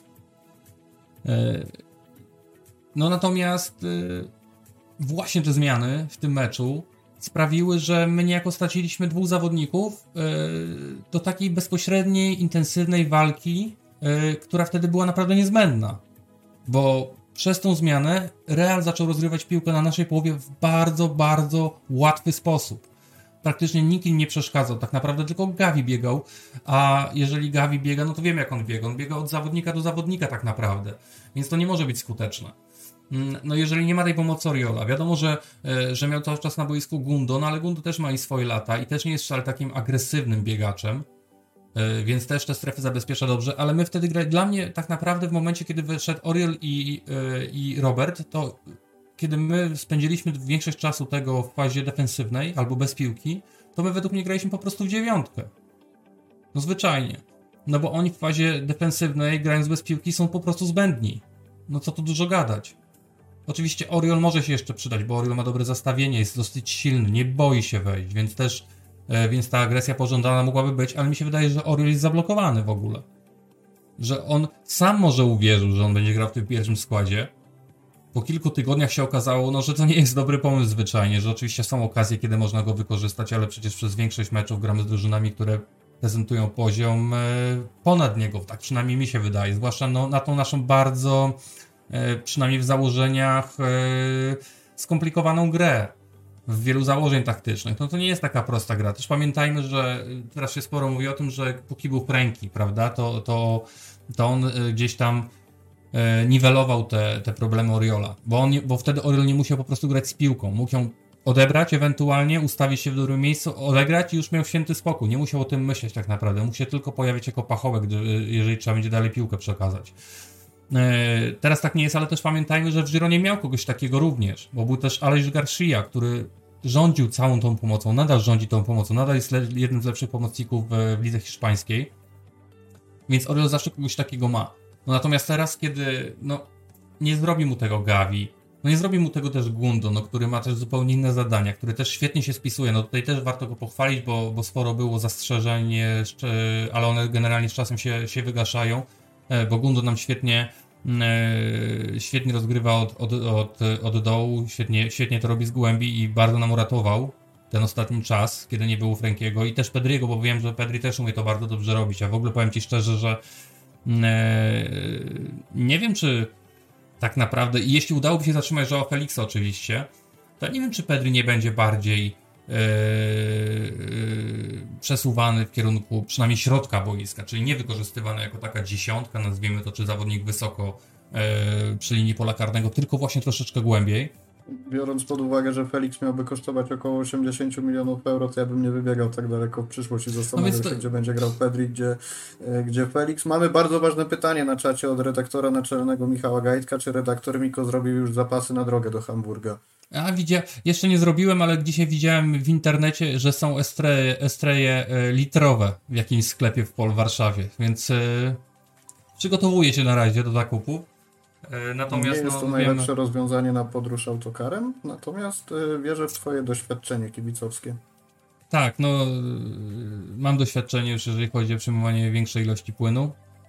No natomiast właśnie te zmiany w tym meczu sprawiły, że my niejako straciliśmy dwóch zawodników do takiej bezpośredniej, intensywnej walki, która wtedy była naprawdę niezbędna. Bo przez tą zmianę Real zaczął rozgrywać piłkę na naszej połowie w bardzo, bardzo łatwy sposób. Praktycznie nikt im nie przeszkadzał, tak naprawdę tylko Gavi biegał, a jeżeli Gavi biega, no to wiemy jak on biega. On biega od zawodnika do zawodnika tak naprawdę, więc to nie może być skuteczne. No jeżeli nie ma tej pomocy Oriola, wiadomo, że miał cały czas na boisku Gundo, no ale Gundo też ma i swoje lata i też nie jest wcale takim agresywnym biegaczem, więc też te strefy zabezpiecza dobrze, ale my wtedy grali, dla mnie tak naprawdę w momencie, kiedy wyszedł Oriol i Robert, to kiedy my spędziliśmy większość czasu tego w fazie defensywnej albo bez piłki, to my według mnie graliśmy po prostu w 9. No zwyczajnie. No bo oni w fazie defensywnej, grając bez piłki, są po prostu zbędni. No co tu dużo gadać. Oczywiście Oriol może się jeszcze przydać, bo Oriol ma dobre zastawienie, jest dosyć silny, nie boi się wejść, więc ta agresja pożądana mogłaby być, ale mi się wydaje, że Oriol jest zablokowany w ogóle. Że on sam może uwierzył, że on będzie grał w tym pierwszym składzie. Po kilku tygodniach się okazało, no, że to nie jest dobry pomysł zwyczajnie, że oczywiście są okazje, kiedy można go wykorzystać, ale przecież przez większość meczów gramy z drużynami, które prezentują poziom ponad niego, tak przynajmniej mi się wydaje, zwłaszcza no, na tą naszą bardzo, przynajmniej w założeniach, skomplikowaną grę. W wielu założeń taktycznych. No to nie jest taka prosta gra. Też pamiętajmy, że teraz się sporo mówi o tym, że póki był Frankie, prawda, to on gdzieś tam niwelował te problemy Oriola, bo wtedy Oriol nie musiał po prostu grać z piłką. Mógł ją odebrać ewentualnie, ustawić się w dobrym miejscu, odegrać i już miał święty spokój. Nie musiał o tym myśleć tak naprawdę. Mógł się tylko pojawić jako pachołek, jeżeli trzeba będzie dalej piłkę przekazać. Teraz tak nie jest, ale też pamiętajmy, że w Gironie miał kogoś takiego również, bo był też Aleix Garcia, który rządził całą tą pomocą, nadal rządzi tą pomocą, nadal jest jednym z lepszych pomocników w lidze hiszpańskiej, więc Oriol zawsze kogoś takiego ma. No natomiast teraz, kiedy nie zrobi mu tego Gavi, nie zrobi mu tego też Gundo, który ma też zupełnie inne zadania, który też świetnie się spisuje, tutaj też warto go pochwalić, bo sporo było zastrzeżeń, ale one generalnie z czasem się wygaszają, bo Gundo nam świetnie rozgrywa od dołu, świetnie to robi z głębi i bardzo nam uratował ten ostatni czas, kiedy nie było Frankiego i też Pedriego, bo wiem, że Pedri też umie to bardzo dobrze robić, a w ogóle powiem Ci szczerze, że nie wiem, czy tak naprawdę, i jeśli udałoby się zatrzymać Joao Felixa oczywiście, to nie wiem, czy Pedri nie będzie bardziej przesuwany w kierunku przynajmniej środka boiska, czyli nie wykorzystywany jako taka dziesiątka, nazwijmy to, czy zawodnik wysoko przy linii pola karnego, tylko właśnie troszeczkę głębiej. Biorąc pod uwagę, że Felix miałby kosztować około 80 milionów euro, to ja bym nie wybiegał tak daleko w przyszłość i zastanawiał się, gdzie będzie grał Pedri, gdzie Felix. Mamy bardzo ważne pytanie na czacie od redaktora naczelnego Michała Gajdka, czy redaktor Miko zrobił już zapasy na drogę do Hamburga? Jeszcze nie zrobiłem, ale dzisiaj widziałem w internecie, że są estreje litrowe w jakimś sklepie w Warszawie, więc przygotowuję się na razie do zakupu. Natomiast, nie jest to najlepsze rozwiązanie na podróż autokarem, natomiast wierzę w Twoje doświadczenie kibicowskie. Tak, mam doświadczenie już, jeżeli chodzi o przyjmowanie większej ilości płynu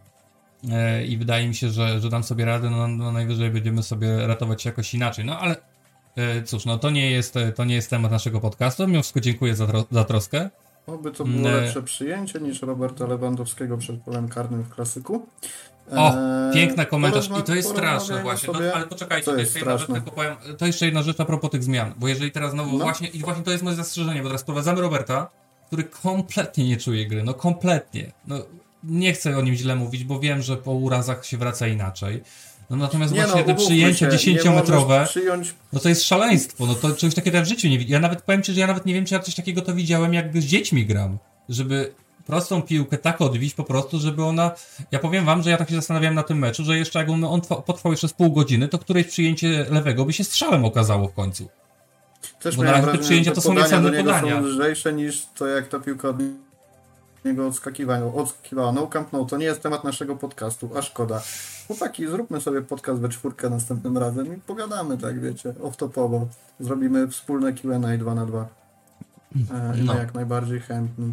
i wydaje mi się, że dam sobie radę, najwyżej będziemy sobie ratować się jakoś inaczej, ale cóż, to nie jest temat naszego podcastu, mimo wszystko dziękuję za troskę. Oby to było lepsze przyjęcie niż Roberta Lewandowskiego przed polem karnym w klasyku. Piękny komentarz i to jest straszne właśnie, ale poczekajcie, to jeszcze jedna rzecz a propos tych zmian, bo jeżeli teraz znowu właśnie to jest moje zastrzeżenie, bo teraz sprowadzamy Roberta, który kompletnie nie czuje gry, kompletnie, nie chcę o nim źle mówić, bo wiem, że po urazach się wraca inaczej. Natomiast właśnie te przyjęcia 10-metrowe, to jest szaleństwo, to czegoś takiego ja w życiu nie widziałem. Ja nawet powiem Ci, że ja nawet nie wiem, czy ja coś takiego to widziałem, jak z dziećmi gram, żeby prostą piłkę tak odbić po prostu, żeby ona... Ja powiem Wam, że ja tak się zastanawiałem na tym meczu, że jeszcze jak on potrwał jeszcze z pół godziny, to któreś przyjęcie lewego by się strzałem okazało w końcu. Też bo na razie te przyjęcia to są niecenne podania. Są lżejsze niż to, jak ta piłka od niego odskakiwała. No Camp No, to nie jest temat naszego podcastu, a szkoda. Chłopaki, zróbmy sobie podcast we czwórkę następnym razem i pogadamy, tak wiecie, off-topowo. Zrobimy wspólne Q&A 2x2. Jak najbardziej chętni.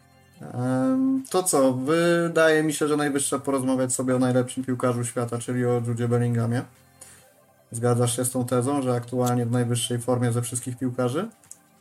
To co? Wydaje mi się, że najwyższa porozmawiać sobie o najlepszym piłkarzu świata, czyli o Judzie Bellinghamie. Zgadzasz się z tą tezą, że aktualnie w najwyższej formie ze wszystkich piłkarzy?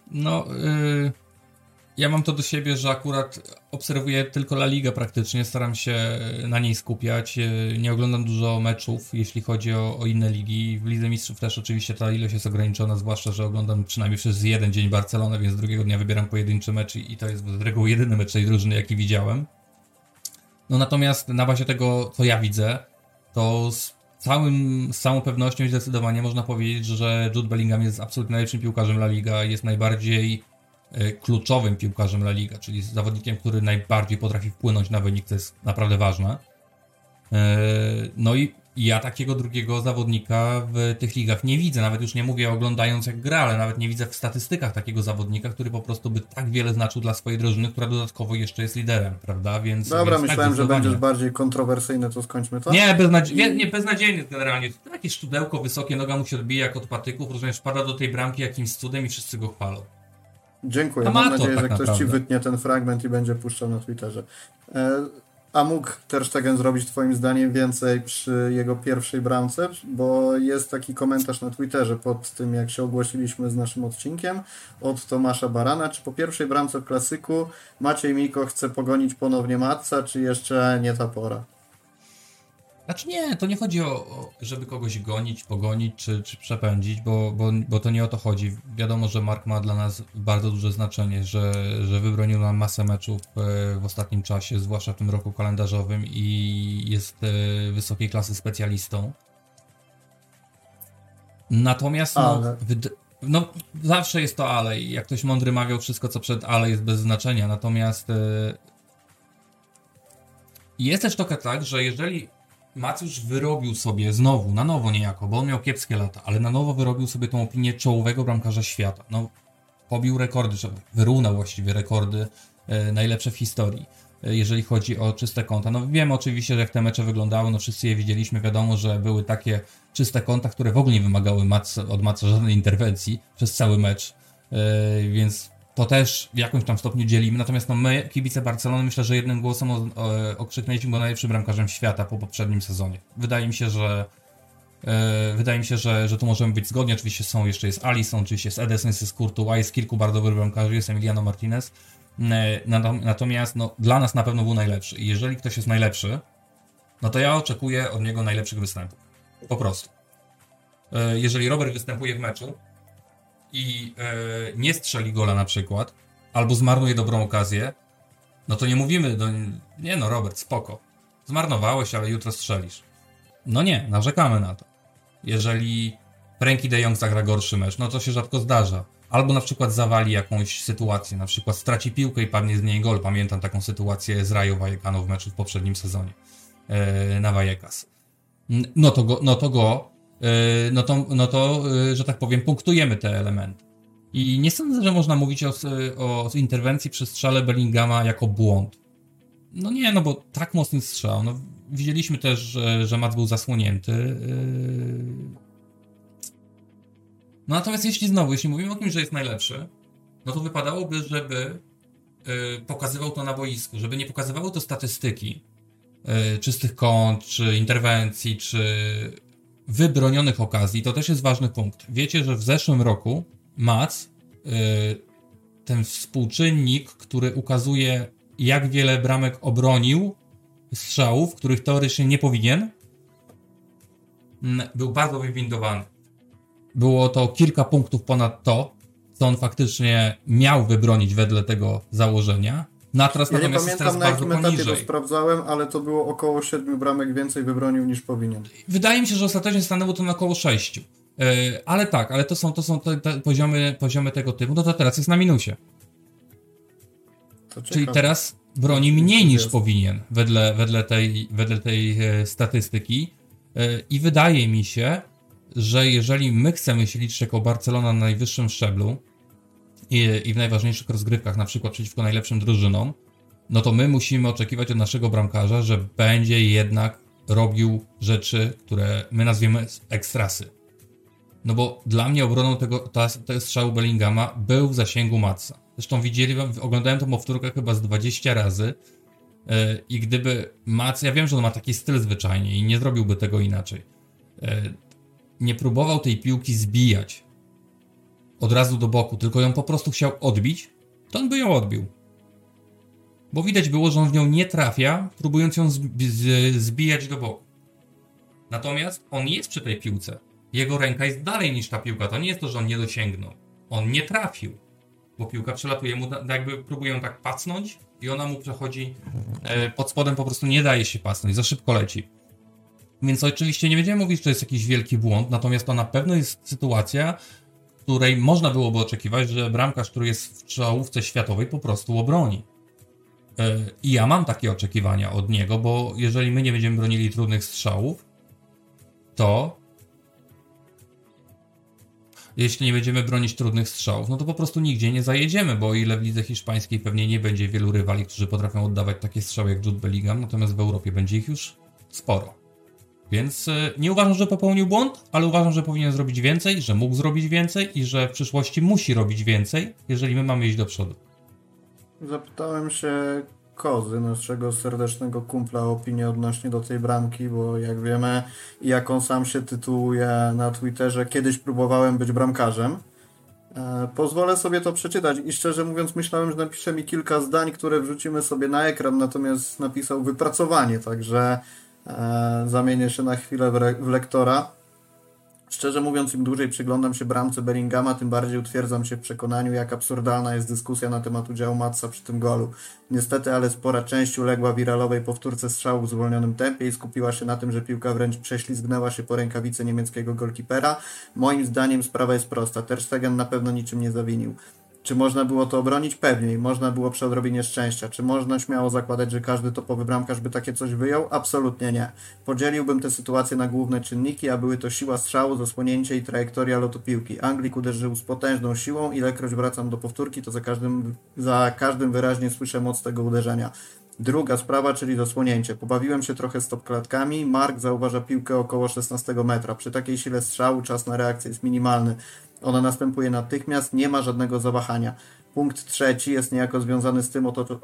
Ja mam to do siebie, że akurat obserwuję tylko La Ligę praktycznie, staram się na niej skupiać, nie oglądam dużo meczów, jeśli chodzi o inne ligi. W Lidze Mistrzów też oczywiście ta ilość jest ograniczona, zwłaszcza, że oglądam przynajmniej przez jeden dzień Barcelonę, więc drugiego dnia wybieram pojedynczy mecz i to jest z reguły jedyny mecz tej drużyny, jaki widziałem. Natomiast na bazie tego, co ja widzę, to z całą pewnością i zdecydowanie można powiedzieć, że Jude Bellingham jest absolutnie najlepszym piłkarzem La Liga, jest najbardziej kluczowym piłkarzem La Liga, czyli zawodnikiem, który najbardziej potrafi wpłynąć na wynik, co jest naprawdę ważne. No i ja takiego drugiego zawodnika w tych ligach nie widzę, nawet już nie mówię oglądając jak gra, ale nawet nie widzę w statystykach takiego zawodnika, który po prostu by tak wiele znaczył dla swojej drużyny, która dodatkowo jeszcze jest liderem, prawda? Dobra, myślałem, tak, że będziesz bardziej kontrowersyjny, to skończmy to? Nie, beznadziejny generalnie. Takie szczudełko wysokie, noga mu się odbija jak od patyków, rozumiesz, pada do tej bramki jakimś cudem i wszyscy go chwalą. Dziękuję, mam nadzieję, że ktoś ci wytnie ten fragment i będzie puszczał na Twitterze. A mógł Ter Stegen zrobić twoim zdaniem więcej przy jego pierwszej bramce? Bo jest taki komentarz na Twitterze pod tym, jak się ogłosiliśmy z naszym odcinkiem od Tomasza Barana. Czy po pierwszej bramce w Klasyku Maciej Miko chce pogonić ponownie Matca, czy jeszcze nie ta pora? Znaczy nie, to nie chodzi o żeby kogoś pogonić czy przepędzić, bo to nie o to chodzi. Wiadomo, że Mark ma dla nas bardzo duże znaczenie, że wybronił nam masę meczów w ostatnim czasie, zwłaszcza w tym roku kalendarzowym i jest wysokiej klasy specjalistą. Natomiast zawsze jest to ale i jak ktoś mądry mawiał, wszystko co przed ale jest bez znaczenia. Natomiast jest też trochę tak, że jeżeli Mac już wyrobił sobie znowu, na nowo niejako, bo on miał kiepskie lata, ale na nowo wyrobił sobie tą opinię czołowego bramkarza świata. No, pobił rekordy, wyrównał właściwie rekordy najlepsze w historii, jeżeli chodzi o czyste konta. No wiemy oczywiście, że jak te mecze wyglądały, no wszyscy je widzieliśmy, wiadomo, że były takie czyste konta, które w ogóle nie wymagały od Maca żadnej interwencji przez cały mecz, więc to też w jakimś tam stopniu dzielimy. Natomiast no my, kibice Barcelony, myślę, że jednym głosem okrzyknęliśmy go najlepszym bramkarzem świata po poprzednim sezonie. Wydaje mi się, że tu możemy być zgodni. Oczywiście jest Alisson, oczywiście jest Ederson, jest Courtois, jest kilku bardzo dobrych bramkarzy, jest Emiliano Martinez. Natomiast no, dla nas na pewno był najlepszy. I jeżeli ktoś jest najlepszy, no to ja oczekuję od niego najlepszych występów. Po prostu. Jeżeli Robert występuje w meczu i nie strzeli gola na przykład, albo zmarnuje dobrą okazję, no to nie mówimy nie no Robert, spoko, zmarnowałeś, ale jutro strzelisz. No nie, narzekamy na to. Jeżeli Frenkie de Jong zagra gorszy mecz, no to się rzadko zdarza. Albo na przykład zawali jakąś sytuację, na przykład straci piłkę i padnie z niej gol. Pamiętam taką sytuację z Rayo Vallecano w meczu w poprzednim sezonie na Vallecas. Że tak powiem, punktujemy te elementy. I nie sądzę, że można mówić o interwencji przy strzale Bellingama jako błąd. No nie, no bo tak mocny strzał. No, widzieliśmy też, że Mac był zasłonięty. No natomiast jeśli mówimy o tym, że jest najlepszy, no to wypadałoby, żeby pokazywał to na boisku, żeby nie pokazywały to statystyki czystych kąt, czy interwencji, czy wybronionych okazji. To też jest ważny punkt. Wiecie, że w zeszłym roku Mac, ten współczynnik, który ukazuje, jak wiele bramek obronił strzałów, których teoretycznie nie powinien, był bardzo wywindowany. Było to kilka punktów ponad to, co on faktycznie miał wybronić wedle tego założenia. No, teraz ja natomiast nie pamiętam, na jakim etapie to sprawdzałem, ale to było około 7 bramek więcej wybronił niż powinien. Wydaje mi się, że ostatecznie stanęło to na około 6. Ale to są te poziomy tego typu. No to teraz jest na minusie. Czyli teraz broni mniej niż powinien wedle tej statystyki. I wydaje mi się, że jeżeli my chcemy się liczyć jako Barcelona na najwyższym szczeblu i w najważniejszych rozgrywkach, na przykład przeciwko najlepszym drużynom, no to my musimy oczekiwać od naszego bramkarza, że będzie jednak robił rzeczy, które my nazwiemy ekstrasy. No bo dla mnie obroną tego strzału Bellingama był w zasięgu Matsa. Zresztą oglądałem tą powtórkę chyba z 20 razy i gdyby Mac, ja wiem, że on ma taki styl zwyczajnie i nie zrobiłby tego inaczej, nie próbował tej piłki zbijać od razu do boku, tylko ją po prostu chciał odbić, to on by ją odbił. Bo widać było, że on w nią nie trafia, próbując ją zbijać do boku. Natomiast on jest przy tej piłce. Jego ręka jest dalej niż ta piłka. To nie jest to, że on nie dosięgnął. On nie trafił. Bo piłka przelatuje mu, jakby próbują tak pacnąć i ona mu przechodzi pod spodem, po prostu nie daje się pacnąć, za szybko leci. Więc oczywiście nie będziemy mówić, że to jest jakiś wielki błąd, natomiast to na pewno jest sytuacja, której można byłoby oczekiwać, że bramkarz, który jest w czołówce światowej, po prostu obroni. I ja mam takie oczekiwania od niego, bo jeżeli my nie będziemy bronili trudnych strzałów, to jeśli nie będziemy bronić trudnych strzałów, no to po prostu nigdzie nie zajedziemy, bo o ile w lidze hiszpańskiej pewnie nie będzie wielu rywali, którzy potrafią oddawać takie strzały jak Jude Bellingham, natomiast w Europie będzie ich już sporo. Więc nie uważam, że popełnił błąd, ale uważam, że powinien zrobić więcej, że mógł zrobić więcej i że w przyszłości musi robić więcej, jeżeli my mamy iść do przodu. Zapytałem się Kozy, naszego serdecznego kumpla, o opinię odnośnie do tej bramki, bo jak wiemy, jak on sam się tytułuje na Twitterze, kiedyś próbowałem być bramkarzem. Pozwolę sobie to przeczytać i szczerze mówiąc myślałem, że napisze mi kilka zdań, które wrzucimy sobie na ekran, natomiast napisał wypracowanie, także zamienię się na chwilę w lektora. Szczerze mówiąc, im dłużej przyglądam się bramce Bellinghama, tym bardziej utwierdzam się w przekonaniu, jak absurdalna jest dyskusja na temat udziału Matsa przy tym golu. Niestety, ale spora część uległa wiralowej powtórce strzału w zwolnionym tempie i skupiła się na tym, że piłka wręcz prześlizgnęła się po rękawicy niemieckiego golkipera. Moim zdaniem sprawa jest prosta. Ter Stegen na pewno niczym nie zawinił. Czy można było to obronić? Pewnie. Można było przy odrobinie szczęścia. Czy można śmiało zakładać, że każdy topowy bramkarz by takie coś wyjął? Absolutnie nie. Podzieliłbym tę sytuację na główne czynniki, a były to siła strzału, zasłonięcie i trajektoria lotu piłki. Anglik uderzył z potężną siłą. Ilekroć wracam do powtórki, to za każdym wyraźnie słyszę moc tego uderzenia. Druga sprawa, czyli zasłonięcie. Pobawiłem się trochę z top-klatkami. Mark zauważa piłkę około 16 metra. Przy takiej sile strzału czas na reakcję jest minimalny. Ona następuje natychmiast, nie ma żadnego zawahania. Punkt trzeci jest niejako związany z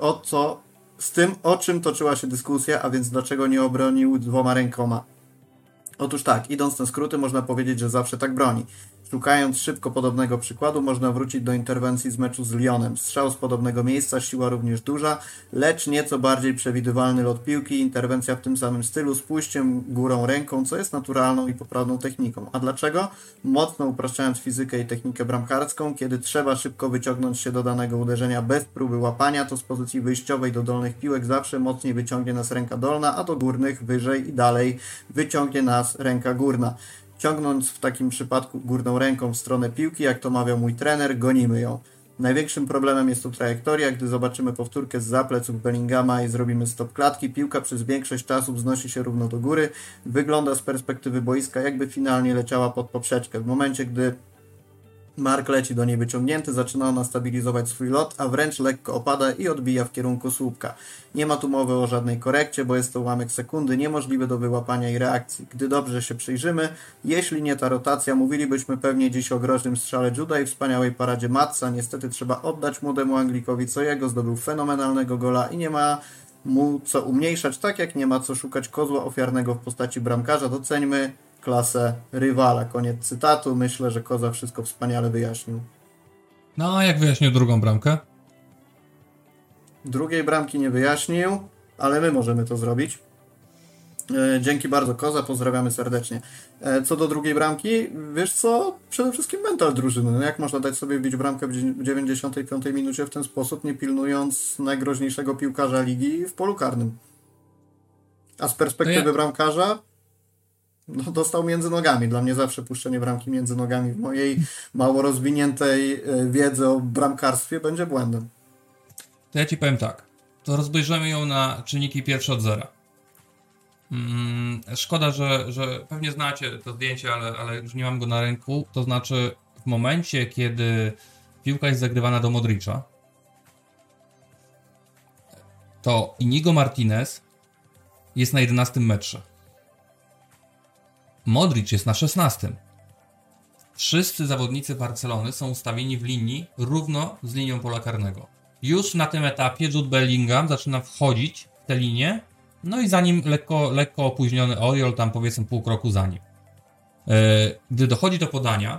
tym, o czym toczyła się dyskusja, a więc dlaczego nie obronił dwoma rękoma. Otóż tak, idąc na skróty, można powiedzieć, że zawsze tak broni. Szukając szybko podobnego przykładu, można wrócić do interwencji z meczu z Lyonem. Strzał z podobnego miejsca, siła również duża, lecz nieco bardziej przewidywalny lot piłki, interwencja w tym samym stylu, z pójściem górą ręką, co jest naturalną i poprawną techniką. A dlaczego? Mocno upraszczając fizykę i technikę bramkarską, kiedy trzeba szybko wyciągnąć się do danego uderzenia bez próby łapania, to z pozycji wyjściowej do dolnych piłek zawsze mocniej wyciągnie nas ręka dolna, a do górnych wyżej i dalej wyciągnie nas ręka górna. Ciągnąc w takim przypadku górną ręką w stronę piłki, jak to mawiał mój trener, gonimy ją. Największym problemem jest tu trajektoria. Gdy zobaczymy powtórkę zza pleców Bellingama i zrobimy stop klatki, piłka przez większość czasu wznosi się równo do góry. Wygląda z perspektywy boiska, jakby finalnie leciała pod poprzeczkę. W momencie, gdy Mark leci do niej wyciągnięty, zaczyna ona stabilizować swój lot, a wręcz lekko opada i odbija w kierunku słupka. Nie ma tu mowy o żadnej korekcie, bo jest to ułamek sekundy niemożliwy do wyłapania i reakcji. Gdy dobrze się przyjrzymy, jeśli nie ta rotacja, mówilibyśmy pewnie dziś o groźnym strzale Juda i wspaniałej paradzie Matsa. Niestety trzeba oddać młodemu Anglikowi co jego, zdobył fenomenalnego gola i nie ma mu co umniejszać, tak jak nie ma co szukać kozła ofiarnego w postaci bramkarza. Doceńmy klasę rywala. Koniec cytatu. Myślę, że Koza wszystko wspaniale wyjaśnił. No, a jak wyjaśnił drugą bramkę? Drugiej bramki nie wyjaśnił, ale my możemy to zrobić. Dzięki bardzo, Koza, pozdrawiamy serdecznie. Co do drugiej bramki, wiesz co? Przede wszystkim mental drużyny. No jak można dać sobie wbić bramkę w 95 minucie w ten sposób, nie pilnując najgroźniejszego piłkarza ligi w polu karnym? A z perspektywy bramkarza no, dostał między nogami. Dla mnie zawsze puszczenie bramki między nogami w mojej mało rozwiniętej wiedzy o bramkarstwie będzie błędem. To ja ci powiem tak. To rozbierzemy ją na czynniki pierwsze od zera. Szkoda, że pewnie znacie to zdjęcie, ale już nie mam go na ręku. To znaczy w momencie, kiedy piłka jest zagrywana do Modricza, to Inigo Martinez jest na 11 metrze. Modric jest na 16. Wszyscy zawodnicy Barcelony są ustawieni w linii równo z linią pola karnego. Już na tym etapie Jude Bellingham zaczyna wchodzić w tę linię, no i za nim lekko opóźniony Oriol, tam powiedzmy pół kroku za nim. Gdy dochodzi do podania,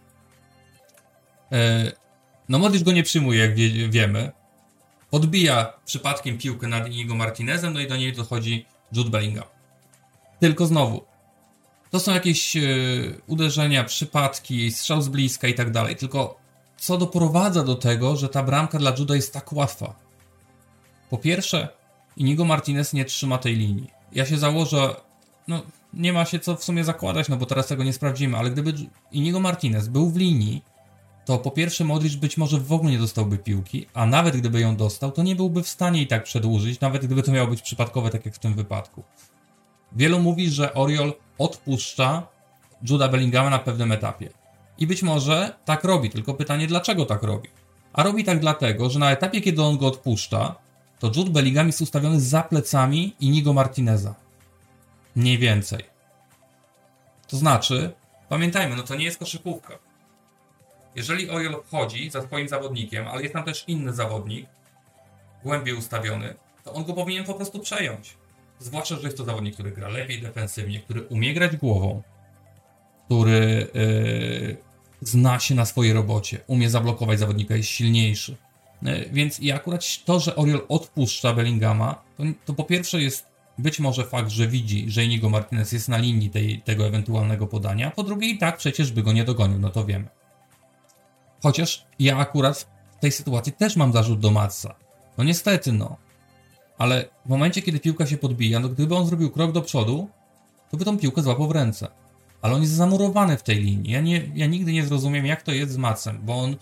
no Modric go nie przyjmuje, jak wiemy. Odbija przypadkiem piłkę nad Inigo Martinezem, no i do niej dochodzi Jude Bellingham. Tylko znowu, to są jakieś uderzenia, przypadki, strzał z bliska i tak dalej. Tylko co doprowadza do tego, że ta bramka dla Juda jest tak łatwa? Po pierwsze, Inigo Martinez nie trzyma tej linii. Ja się założę, no nie ma się co w sumie zakładać, no bo teraz tego nie sprawdzimy, ale gdyby Inigo Martinez był w linii to po pierwsze Modric być może w ogóle nie dostałby piłki, a nawet gdyby ją dostał, to nie byłby w stanie i tak przedłużyć, nawet gdyby to miało być przypadkowe, tak jak w tym wypadku. Wielu mówi, że Oriol odpuszcza Jude'a Bellingama na pewnym etapie. I być może tak robi, tylko pytanie, dlaczego tak robi? A robi tak dlatego, że na etapie, kiedy on go odpuszcza, to Jude Bellingham jest ustawiony za plecami Inigo Martineza. Mniej więcej. To znaczy, pamiętajmy, no to nie jest koszykówka. Jeżeli Oriol wchodzi za swoim zawodnikiem, ale jest tam też inny zawodnik, głębiej ustawiony, to on go powinien po prostu przejąć. Zwłaszcza, że jest to zawodnik, który gra lepiej defensywnie, który umie grać głową, który zna się na swojej robocie, umie zablokować zawodnika, jest silniejszy. Więc i akurat to, że Oriol odpuszcza Bellingama, to po pierwsze jest być może fakt, że widzi, że Inigo Martinez jest na linii tego ewentualnego podania, po drugie i tak przecież by go nie dogonił, no to wiemy. Chociaż ja akurat w tej sytuacji też mam zarzut do Matsa. No niestety, no. Ale w momencie, kiedy piłka się podbija, no gdyby on zrobił krok do przodu, to by tą piłkę złapał w ręce. Ale on jest zamurowany w tej linii. Ja nigdy nie zrozumiem, jak to jest z Matsem, bo on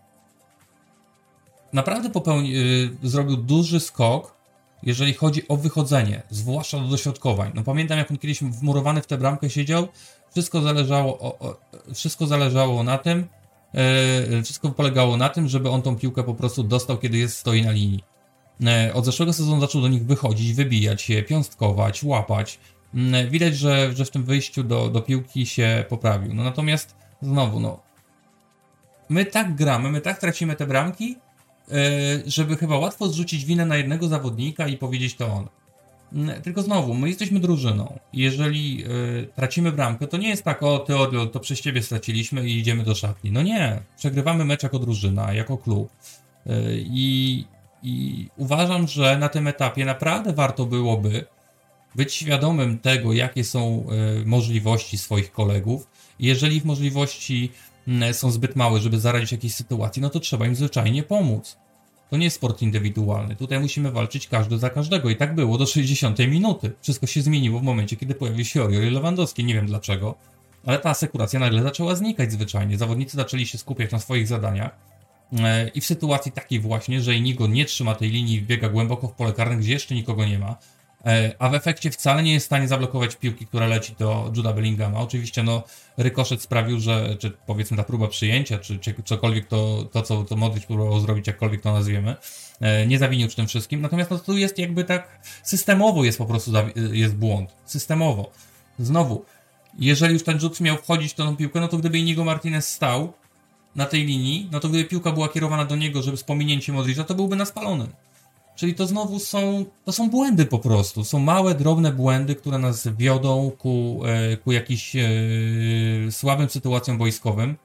naprawdę zrobił duży skok, jeżeli chodzi o wychodzenie, zwłaszcza do dośrodkowań. No pamiętam, jak on kiedyś wmurowany w tę bramkę siedział, wszystko zależało na tym, wszystko polegało na tym, żeby on tą piłkę po prostu dostał, kiedy stoi na linii. Od zeszłego sezonu zaczął do nich wychodzić, wybijać się, piąstkować, łapać. Widać, że w tym wyjściu do piłki się poprawił. No natomiast znowu, no my tak gramy, my tak tracimy te bramki, żeby chyba łatwo zrzucić winę na jednego zawodnika i powiedzieć to on. Tylko znowu, my jesteśmy drużyną. Jeżeli tracimy bramkę, to nie jest tak, o ty Oriol, to przez ciebie straciliśmy i idziemy do szatni. No nie, przegrywamy mecz jako drużyna, jako klub. I uważam, że na tym etapie naprawdę warto byłoby być świadomym tego, jakie są możliwości swoich kolegów. Jeżeli ich możliwości są zbyt małe, żeby zaradzić jakiejś sytuacji, no to trzeba im zwyczajnie pomóc. To nie jest sport indywidualny. Tutaj musimy walczyć każdy za każdego. I tak było do 60 minuty. Wszystko się zmieniło w momencie, kiedy pojawił się Oriol i Lewandowski. Nie wiem dlaczego, ale ta asekuracja nagle zaczęła znikać zwyczajnie. Zawodnicy zaczęli się skupiać na swoich zadaniach. I w sytuacji takiej właśnie, że Inigo nie trzyma tej linii, wbiega głęboko w pole karne, gdzie jeszcze nikogo nie ma, a w efekcie wcale nie jest w stanie zablokować piłki, która leci do Jude'a Bellingama. Oczywiście rykoszet sprawił, że czy powiedzmy ta próba przyjęcia, czy cokolwiek co Modric próbował zrobić, jakkolwiek to nazwiemy, nie zawinił przy tym wszystkim. Natomiast tu jest jakby tak systemowo jest po prostu jest błąd. Systemowo. Znowu, jeżeli już ten rzut miał wchodzić w tą piłkę, no to gdyby Inigo Martinez stał na tej linii, no to gdyby piłka była kierowana do niego, żeby z pominięciem Modrica, to byłby na spalonym. Czyli to znowu są błędy po prostu. Są małe, drobne błędy, które nas wiodą ku jakiś słabym sytuacjom boiskowym.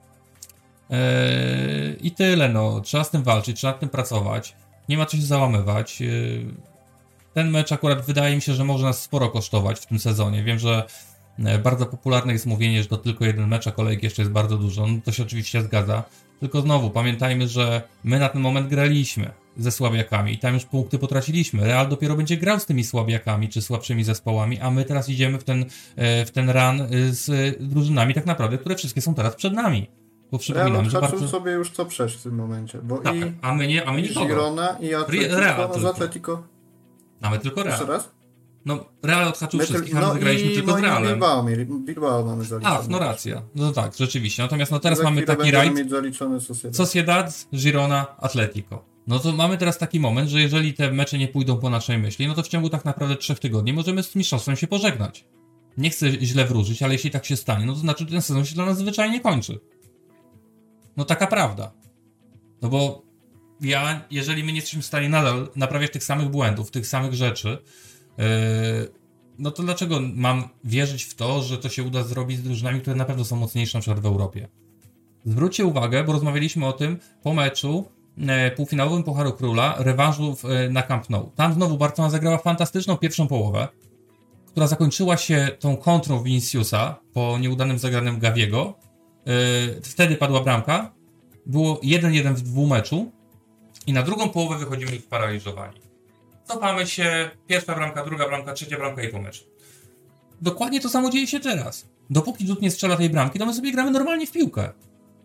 I tyle, no. Trzeba z tym walczyć, trzeba nad tym pracować. Nie ma co się załamywać. Ten mecz akurat wydaje mi się, że może nas sporo kosztować w tym sezonie. Wiem, że bardzo popularne jest mówienie, że to tylko jeden mecz, a kolejek jeszcze jest bardzo dużo. No, to się oczywiście zgadza. Tylko znowu, pamiętajmy, że my na ten moment graliśmy ze słabiakami i tam już punkty potraciliśmy. Real dopiero będzie grał z tymi słabiakami czy słabszymi zespołami, a my teraz idziemy w ten run z drużynami tak naprawdę, które wszystkie są teraz przed nami. Bo przypominam, że bardzo... sobie już co przejść w tym momencie. Bo tak, a my nie Girona i Atletico. Mamy tylko Real. Jeszcze raz? No, Real odhaczył wszystkich, a my zagraliśmy tylko z Realem. Bilbao mamy zaliczone. No racja. No tak, rzeczywiście. Natomiast teraz mamy taki rajd. Sociedad, Girona, Atletico. No to mamy teraz taki moment, że jeżeli te mecze nie pójdą po naszej myśli, no to w ciągu tak naprawdę 3 tygodni możemy z mistrzostwem się pożegnać. Nie chcę źle wróżyć, ale jeśli tak się stanie, no to znaczy, że ten sezon się dla nas zwyczajnie kończy. No taka prawda. No bo jeżeli my nie jesteśmy w stanie nadal naprawiać tych samych błędów, tych samych rzeczy, no to dlaczego mam wierzyć w to, że to się uda zrobić z drużynami, które na pewno są mocniejsze na przykład w Europie? Zwróćcie uwagę, bo rozmawialiśmy o tym po meczu półfinałowym Pucharu Króla, rewanżu na Camp Nou. Tam znowu Barcelona zagrała fantastyczną pierwszą połowę, która zakończyła się tą kontrą Viniciusa po nieudanym zagranym Gaviego. Wtedy padła bramka. Było 1-1 w dwumeczu i na drugą połowę wychodzimy już sparaliżowani. Cofamy się, pierwsza bramka, druga bramka, trzecia bramka i po meczu. Dokładnie to samo dzieje się teraz. Dopóki Jude nie strzela tej bramki, to my sobie gramy normalnie w piłkę.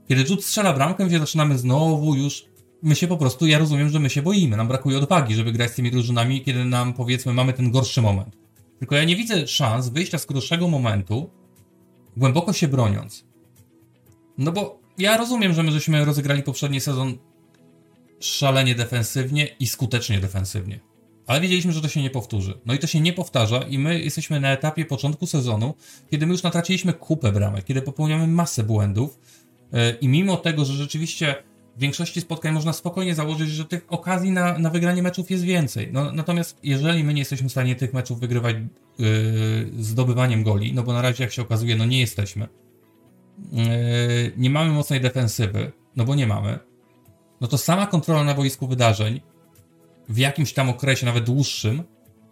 Kiedy Jude strzela bramkę, gdzie zaczynamy znowu już, ja rozumiem, że my się boimy, nam brakuje odwagi, żeby grać z tymi drużynami, kiedy nam, powiedzmy, mamy ten gorszy moment. Tylko ja nie widzę szans wyjścia z gorszego momentu, głęboko się broniąc. No bo ja rozumiem, że my żeśmy rozegrali poprzedni sezon szalenie defensywnie i skutecznie defensywnie. Ale wiedzieliśmy, że to się nie powtórzy. No i to się nie powtarza i my jesteśmy na etapie początku sezonu, kiedy my już natraciliśmy kupę bramek, kiedy popełniamy masę błędów i mimo tego, że rzeczywiście w większości spotkań można spokojnie założyć, że tych okazji na wygranie meczów jest więcej. No, natomiast jeżeli my nie jesteśmy w stanie tych meczów wygrywać zdobywaniem goli, no bo na razie jak się okazuje, no nie jesteśmy. Nie mamy mocnej defensywy, no bo nie mamy. No to sama kontrola na boisku wydarzeń w jakimś tam okresie, nawet dłuższym,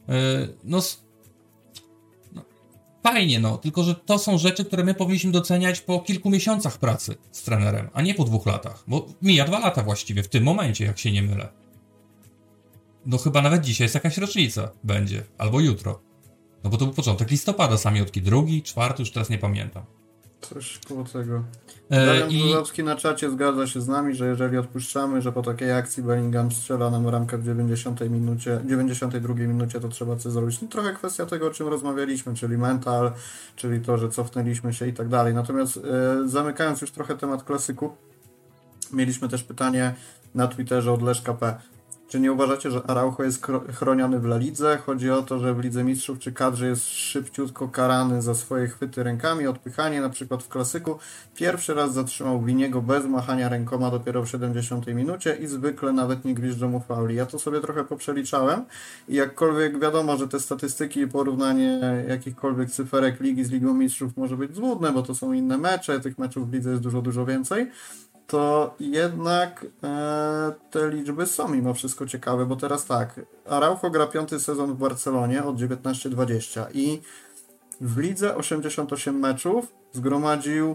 fajnie, no, tylko że to są rzeczy, które my powinniśmy doceniać po kilku miesiącach pracy z trenerem, a nie po 2 latach, bo mija 2 lata właściwie, w tym momencie, jak się nie mylę. No chyba nawet dzisiaj jest jakaś rocznica, będzie, albo jutro. No bo to był początek listopada, samiutki, 2., 4., już teraz nie pamiętam. Coś koło tego. Darian Brzozowski na czacie zgadza się z nami, że jeżeli odpuszczamy, że po takiej akcji Bellingham strzela nam bramkę w 92 minucie, to trzeba coś zrobić. No, trochę kwestia tego, o czym rozmawialiśmy, czyli mental, czyli to, że cofnęliśmy się i tak dalej. Natomiast zamykając już trochę temat klasyku, mieliśmy też pytanie na Twitterze od Leszka P. Czy nie uważacie, że Araujo jest chroniony w La Lidze? Chodzi o to, że w Lidze Mistrzów czy kadrze jest szybciutko karany za swoje chwyty rękami, odpychanie, na przykład w klasyku. Pierwszy raz zatrzymał Winiego bez machania rękoma dopiero w 70 minucie i zwykle nawet nie gwiżdżą mu fauli. Ja to sobie trochę poprzeliczałem i jakkolwiek wiadomo, że te statystyki i porównanie jakichkolwiek cyferek Ligi z Ligą Mistrzów może być złudne, bo to są inne mecze, tych meczów w lidze jest dużo, dużo więcej, to jednak te liczby są mimo wszystko ciekawe, bo teraz tak, Araujo gra 5. sezon w Barcelonie od 19-20 i w lidze 88 meczów zgromadził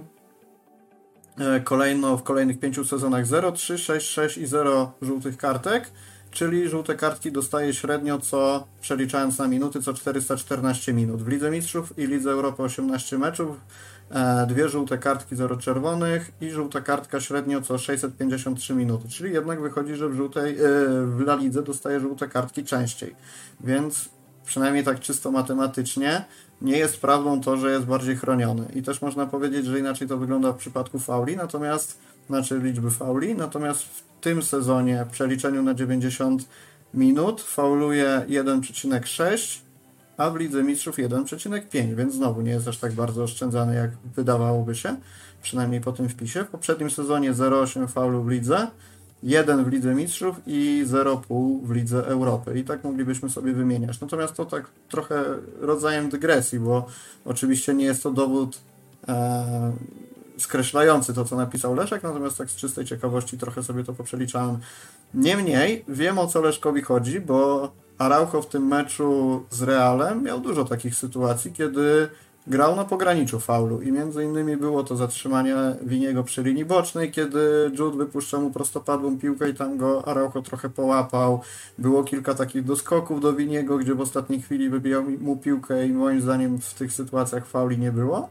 w kolejnych 5 sezonach 0, 3, 6, 6 i 0 żółtych kartek, czyli żółte kartki dostaje średnio przeliczając na minuty, co 414 minut. W Lidze Mistrzów i Lidze Europy 18 meczów, 2 żółte kartki, 0 czerwonych i żółta kartka średnio co 653 minuty, czyli jednak wychodzi, że w La Lidze dostaje żółte kartki częściej, więc przynajmniej tak czysto matematycznie nie jest prawdą to, że jest bardziej chroniony i też można powiedzieć, że inaczej to wygląda w przypadku fauli, liczby fauli, natomiast w tym sezonie w przeliczeniu na 90 minut fauluje 1,6, a w Lidze Mistrzów 1,5, więc znowu nie jest aż tak bardzo oszczędzany, jak wydawałoby się, przynajmniej po tym wpisie. W poprzednim sezonie 0,8 faulu w lidze, 1 w Lidze Mistrzów i 0,5 w Lidze Europy. I tak moglibyśmy sobie wymieniać. Natomiast to tak trochę rodzajem dygresji, bo oczywiście nie jest to dowód skreślający to, co napisał Leszek, natomiast tak z czystej ciekawości trochę sobie to poprzeliczałem. Niemniej wiem, o co Leszkowi chodzi, bo Araujo w tym meczu z Realem miał dużo takich sytuacji, kiedy grał na pograniczu faulu i między innymi było to zatrzymanie Winiego przy linii bocznej, kiedy Jude wypuszczał mu prostopadłą piłkę i tam go Araujo trochę połapał. Było kilka takich doskoków do Winiego, gdzie w ostatniej chwili wybijał mu piłkę i moim zdaniem w tych sytuacjach fauli nie było.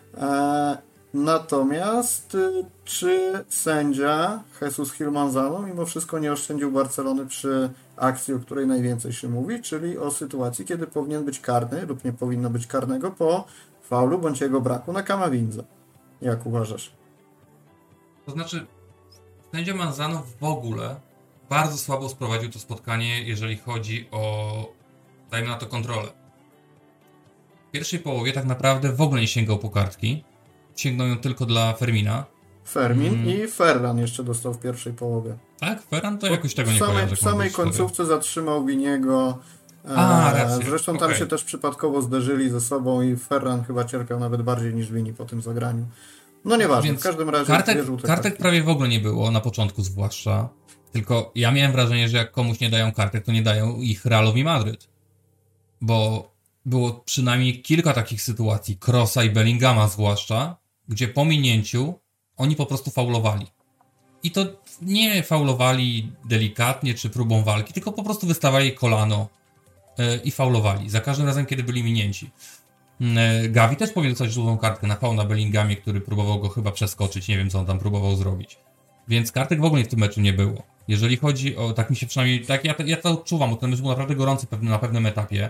Natomiast czy sędzia Jesus Gil Manzano mimo wszystko nie oszczędził Barcelony przy akcji, o której najwięcej się mówi, czyli o sytuacji, kiedy powinien być karny lub nie powinno być karnego po faulu bądź jego braku na Kamawindze? Jak uważasz? To znaczy, sędzia Manzano w ogóle bardzo słabo sprowadził to spotkanie, jeżeli chodzi o, dajmy na to, kontrolę. W pierwszej połowie tak naprawdę w ogóle nie sięgał po kartki. Sięgnął ją tylko dla Fermina. Fermin i Ferran jeszcze dostał w pierwszej połowie. Tak? Ferran to jakoś tego nie kojarzę. W samej końcówce zatrzymał Winiego. Racja. Zresztą tam się też przypadkowo zderzyli ze sobą i Ferran chyba cierpiał nawet bardziej niż Wini po tym zagraniu. No nieważne, w każdym razie kartek prawie w ogóle nie było, na początku zwłaszcza. Tylko ja miałem wrażenie, że jak komuś nie dają kartek, to nie dają ich Realowi Madryt. Bo było przynajmniej kilka takich sytuacji, Krosa i Bellingama zwłaszcza, gdzie po minięciu oni po prostu faulowali. I to nie faulowali delikatnie czy próbą walki, tylko po prostu wystawali kolano i faulowali za każdym razem, kiedy byli minięci. Gavi też powinien dostać żółtą kartkę na faul na Bellingamie, który próbował go chyba przeskoczyć. Nie wiem, co on tam próbował zrobić. Więc kartek w ogóle w tym meczu nie było. Jeżeli chodzi o, tak mi się przynajmniej, tak ja to odczuwam, bo ten mecz był naprawdę gorący na pewnym etapie.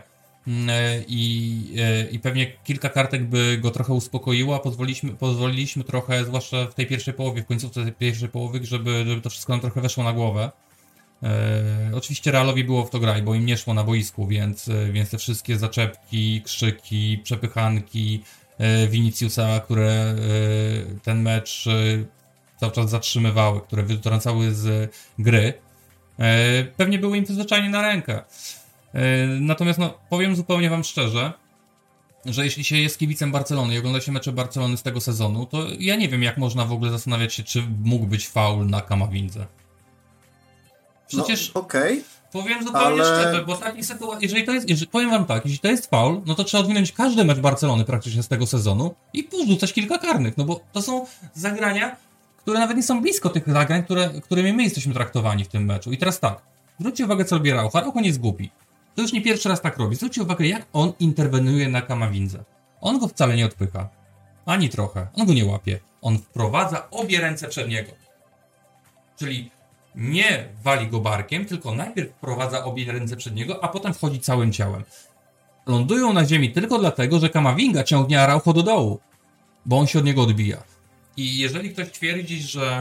I pewnie kilka kartek by go trochę uspokoiło, a pozwoliliśmy trochę, zwłaszcza w tej pierwszej połowie, w końcówce tej pierwszej połowy, żeby to wszystko nam trochę weszło na głowę. Oczywiście Realowi było w to grać, bo im nie szło na boisku, więc te wszystkie zaczepki, krzyki, przepychanki Viniciusa, które ten mecz cały czas zatrzymywały, które wytrącały z gry, pewnie były im zwyczajnie na rękę. Natomiast powiem zupełnie wam szczerze, że jeśli się jest kibicem Barcelony i ogląda się mecze Barcelony z tego sezonu, to ja nie wiem, jak można w ogóle zastanawiać się, czy mógł być faul na Kamawindze. Przecież powiem zupełnie szczerze, bo takich sytuacji, powiem wam tak, jeśli to jest faul, no to trzeba odwinąć każdy mecz Barcelony praktycznie z tego sezonu i porzucać kilka karnych, no bo to są zagrania, które nawet nie są blisko tych zagrań, którymi my jesteśmy traktowani w tym meczu. I teraz tak, zwróćcie uwagę, co robi Araujo. Araujo nie jest głupi. To już nie pierwszy raz tak robi. Zwróćcie uwagę, jak on interweniuje na Kamawindze. On go wcale nie odpycha. Ani trochę. On go nie łapie. On wprowadza obie ręce przed niego. Czyli nie wali go barkiem, tylko najpierw wprowadza obie ręce przed niego, a potem wchodzi całym ciałem. Lądują na ziemi tylko dlatego, że Kamavinga ciągnie Araujo do dołu. Bo on się od niego odbija. I jeżeli ktoś twierdzi,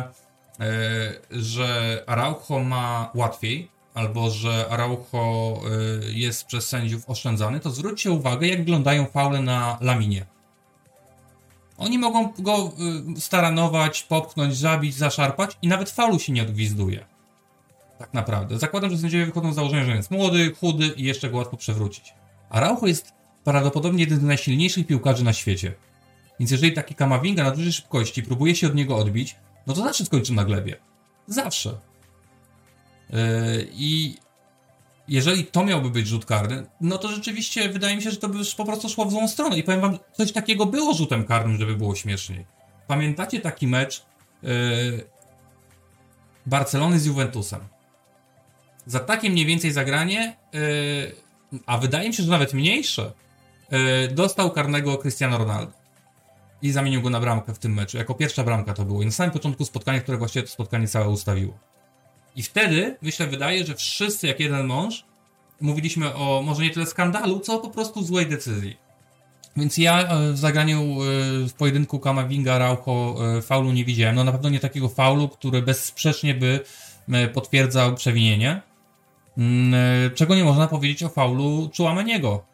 że Araujo ma łatwiej, albo że Araujo jest przez sędziów oszczędzany, to zwróćcie uwagę, jak wyglądają faule na Laminie. Oni mogą go staranować, popchnąć, zabić, zaszarpać i nawet faulu się nie odgwizduje. Tak naprawdę. Zakładam, że sędziowie wychodzą z założenia, że jest młody, chudy i jeszcze go łatwo przewrócić. Araujo jest prawdopodobnie jeden z najsilniejszych piłkarzy na świecie. Więc jeżeli taki Kamavinga na dużej szybkości próbuje się od niego odbić, no to zawsze skończy na glebie. Zawsze. I jeżeli to miałby być rzut karny, no to rzeczywiście wydaje mi się, że to by już po prostu szło w złą stronę. I powiem wam, coś takiego było rzutem karnym, żeby było śmieszniej. Pamiętacie taki mecz Barcelony z Juventusem? Za takie mniej więcej zagranie, a wydaje mi się, że nawet mniejsze, dostał karnego Cristiano Ronaldo. I zamienił go na bramkę w tym meczu. Jako pierwsza bramka to było. I na samym początku spotkania, które właściwie to spotkanie całe ustawiło. I wtedy, wydaje, że wszyscy jak jeden mąż mówiliśmy o może nie tyle skandalu, co po prostu złej decyzji. Więc ja w zagraniu w pojedynku Kamavinga-Araujo faulu nie widziałem. No na pewno nie takiego faulu, który bezsprzecznie by potwierdzał przewinienie. Czego nie można powiedzieć o faulu Tchouameniego.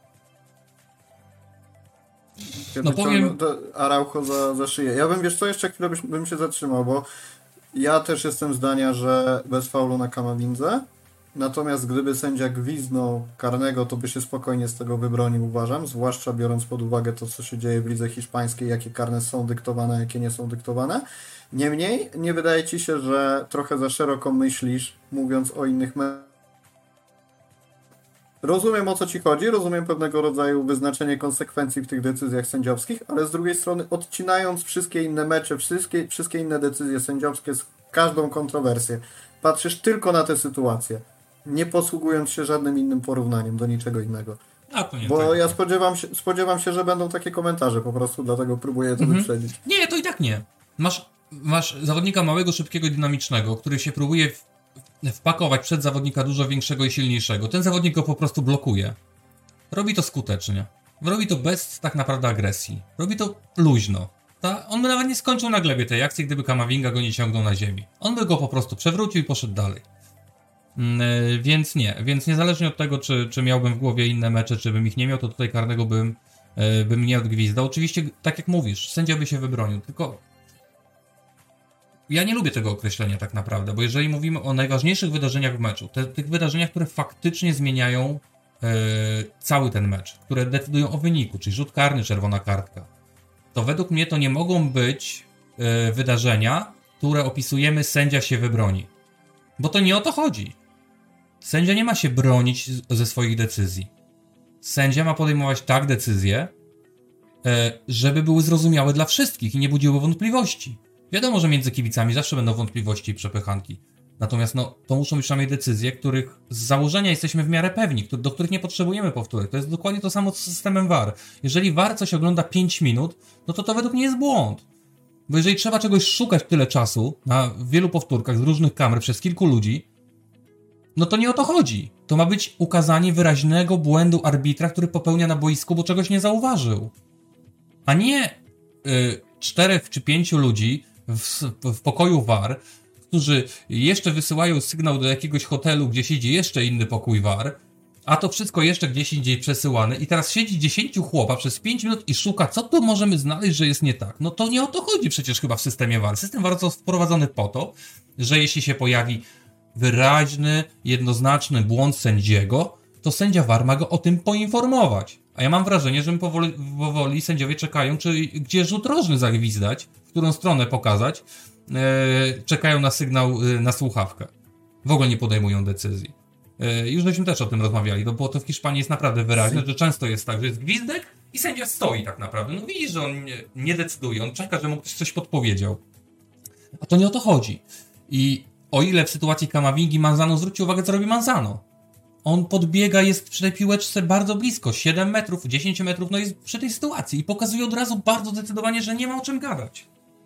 No powiem... Araujo za szyję. Ja bym, wiesz co, jeszcze chwilę bym się zatrzymał, bo ja też jestem zdania, że bez faulu na Kamawindze. Natomiast gdyby sędzia gwizdnął karnego, to by się spokojnie z tego wybronił, uważam. Zwłaszcza biorąc pod uwagę to, co się dzieje w lidze hiszpańskiej, jakie karne są dyktowane, jakie nie są dyktowane. Niemniej, nie wydaje ci się, że trochę za szeroko myślisz, mówiąc o innych meczach? Rozumiem, o co ci chodzi, rozumiem pewnego rodzaju wyznaczenie konsekwencji w tych decyzjach sędziowskich, ale z drugiej strony odcinając wszystkie inne mecze, wszystkie inne decyzje sędziowskie z każdą kontrowersję, patrzysz tylko na tę sytuację, nie posługując się żadnym innym porównaniem do niczego innego. A to nie bo tak. Ja spodziewam się, że będą takie komentarze, po prostu dlatego próbuję to wyprzedzić. Nie, to i tak nie. Masz zawodnika małego, szybkiego i dynamicznego, który się próbuje wpakować przed zawodnika dużo większego i silniejszego. Ten zawodnik go po prostu blokuje. Robi to skutecznie. Robi to bez tak naprawdę agresji. Robi to luźno. On by nawet nie skończył na glebie tej akcji, gdyby Kamavinga go nie ciągnął na ziemi. On by go po prostu przewrócił i poszedł dalej. Więc niezależnie od tego, czy miałbym w głowie inne mecze, czy bym ich nie miał, to tutaj karnego bym nie odgwizdał. Oczywiście, tak jak mówisz, sędzia by się wybronił, tylko ja nie lubię tego określenia tak naprawdę, bo jeżeli mówimy o najważniejszych wydarzeniach w meczu, tych wydarzeniach, które faktycznie zmieniają cały ten mecz, które decydują o wyniku, czyli rzut karny, czerwona kartka, to według mnie to nie mogą być wydarzenia, które opisujemy, sędzia się wybroni. Bo to nie o to chodzi. Sędzia nie ma się bronić ze swoich decyzji. Sędzia ma podejmować tak decyzje, żeby były zrozumiałe dla wszystkich i nie budziły wątpliwości. Wiadomo, że między kibicami zawsze będą wątpliwości i przepychanki. Natomiast no, to muszą być przynajmniej decyzje, których z założenia jesteśmy w miarę pewni, do których nie potrzebujemy powtórek. To jest dokładnie to samo z systemem VAR. Jeżeli VAR coś ogląda 5 minut, no to według mnie jest błąd. Bo jeżeli trzeba czegoś szukać tyle czasu na wielu powtórkach z różnych kamer przez kilku ludzi, no to nie o to chodzi. To ma być ukazanie wyraźnego błędu arbitra, który popełnia na boisku, bo czegoś nie zauważył. A nie 4 czy 5 ludzi w pokoju VAR, którzy jeszcze wysyłają sygnał do jakiegoś hotelu, gdzie siedzi jeszcze inny pokój VAR, a to wszystko jeszcze gdzieś indziej przesyłane i teraz siedzi 10 chłopa przez 5 minut i szuka, co tu możemy znaleźć, że jest nie tak. No to nie o to chodzi przecież chyba w systemie VAR. System VAR został wprowadzony po to, że jeśli się pojawi wyraźny, jednoznaczny błąd sędziego, to sędzia VAR ma go o tym poinformować. A ja mam wrażenie, że powoli sędziowie czekają, gdzie rzut rożny zagwizdać, w którą stronę pokazać, czekają na sygnał, na słuchawkę. W ogóle nie podejmują decyzji. Już żeśmy też o tym rozmawiali, bo to w Hiszpanii jest naprawdę wyraźne, że często jest tak, że jest gwizdek i sędzia stoi tak naprawdę. No widzisz, że on nie decyduje, on czeka, że mu ktoś coś podpowiedział. A to nie o to chodzi. I o ile w sytuacji Camavingi Manzano, zwróćcie uwagę, co robi Manzano. On podbiega, jest przy tej piłeczce bardzo blisko, 7 metrów, 10 metrów, no jest przy tej sytuacji i pokazuje od razu bardzo zdecydowanie, że nie ma o czym gadać.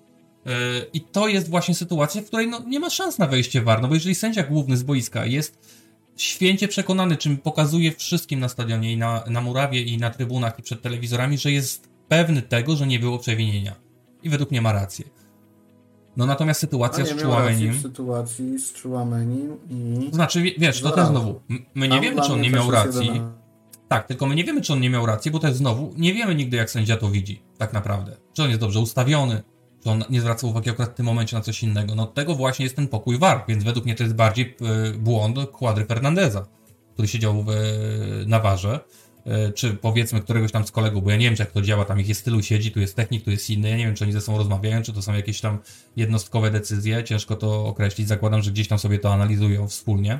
I to jest właśnie sytuacja, w której no, nie ma szans na wejście VAR, no bo jeżeli sędzia główny z boiska jest święcie przekonany, czym pokazuje wszystkim na stadionie i na murawie i na trybunach i przed telewizorami, że jest pewny tego, że nie było przewinienia. I według mnie ma rację. No natomiast sytuacja z Tchouaménim... w sytuacji z Tchouaménim i... To znaczy, wiesz, to też znowu, my nie wiemy, czy on nie miał racji. Tak, tylko my nie wiemy, czy on nie miał racji, bo też znowu nie wiemy nigdy, jak sędzia to widzi, tak naprawdę. Czy on jest dobrze ustawiony, czy on nie zwraca uwagi akurat w tym momencie na coś innego. No od tego właśnie jest ten pokój VAR, więc według mnie to jest bardziej błąd Quadry Fernandeza, który siedział na VAR-ze, czy powiedzmy któregoś tam z kolegów, bo ja nie wiem, czy jak to działa, tam ich jest tylu siedzi, tu jest technik, tu jest inny, ja nie wiem, czy oni ze sobą rozmawiają, czy to są jakieś tam jednostkowe decyzje, ciężko to określić, zakładam, że gdzieś tam sobie to analizują wspólnie.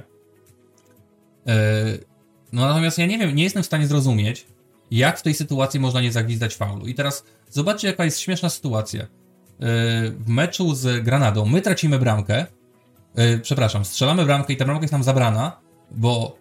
No natomiast ja nie wiem, nie jestem w stanie zrozumieć, jak w tej sytuacji można nie zagwizdać faulu. I teraz zobaczcie, jaka jest śmieszna sytuacja. W meczu z Granadą my tracimy bramkę, strzelamy bramkę i ta bramka jest nam zabrana, bo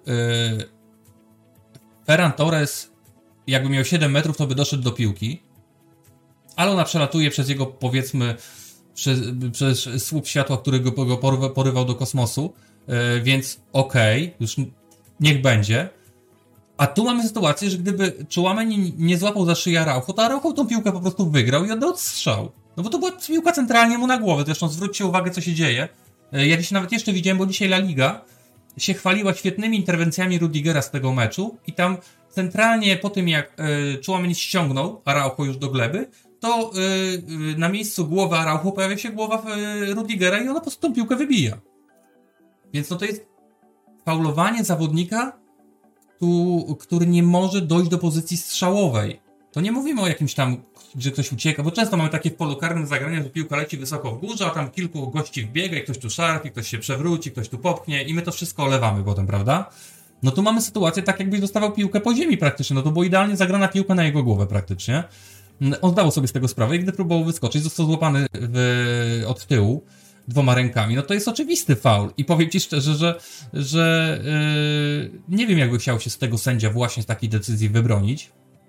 Ferran Torres jakby miał 7 metrów, to by doszedł do piłki, ale ona przelatuje przez jego, powiedzmy, przez słup światła, który go porywał do kosmosu, więc okej, już niech będzie. A tu mamy sytuację, że gdyby Tchouaméni nie złapał za szyję Araujo, to Araujo tą piłkę po prostu wygrał i oddał strzał. No bo to była piłka centralnie mu na głowę. Zresztą zwróćcie uwagę, co się dzieje. Ja dziś nawet jeszcze widziałem, bo dzisiaj La Liga się chwaliła świetnymi interwencjami Rudigera z tego meczu i tam centralnie po tym, jak Tchouaméni ściągnął Araujo już do gleby, to na miejscu głowy Araujo pojawia się głowa Rudigera i ona po prostu tą piłkę wybija. Więc no to jest faulowanie zawodnika, który nie może dojść do pozycji strzałowej. To nie mówimy o jakimś tam, że ktoś ucieka, bo często mamy takie w polu karnym zagrania, że piłka leci wysoko w górze, a tam kilku gości wbiega i ktoś tu szarpie, ktoś się przewróci, ktoś tu popchnie i my to wszystko olewamy potem, prawda? No tu mamy sytuację tak, jakbyś dostawał piłkę po ziemi praktycznie, no to była idealnie zagrana piłka na jego głowę praktycznie. On zdawał sobie z tego sprawę i gdy próbował wyskoczyć, został złapany od tyłu 2 rękami. No to jest oczywisty faul. I powiem ci szczerze, że nie wiem, jakby chciał się z tego sędzia właśnie z takiej decyzji wybronić.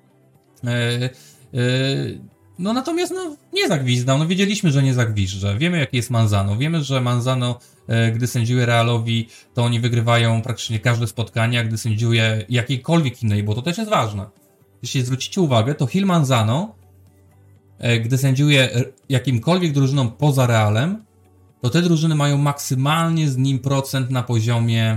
No natomiast nie zagwizdał. No wiedzieliśmy, że nie zagwizdże. Wiemy, jaki jest Manzano. Wiemy, że Manzano, gdy sędziuje Realowi, to oni wygrywają praktycznie każde spotkanie, a gdy sędziuje jakiejkolwiek innej, bo to też jest ważne. Jeśli zwrócicie uwagę, to Gil Manzano, gdy sędziuje jakimkolwiek drużynom poza Realem, to te drużyny mają maksymalnie z nim procent na poziomie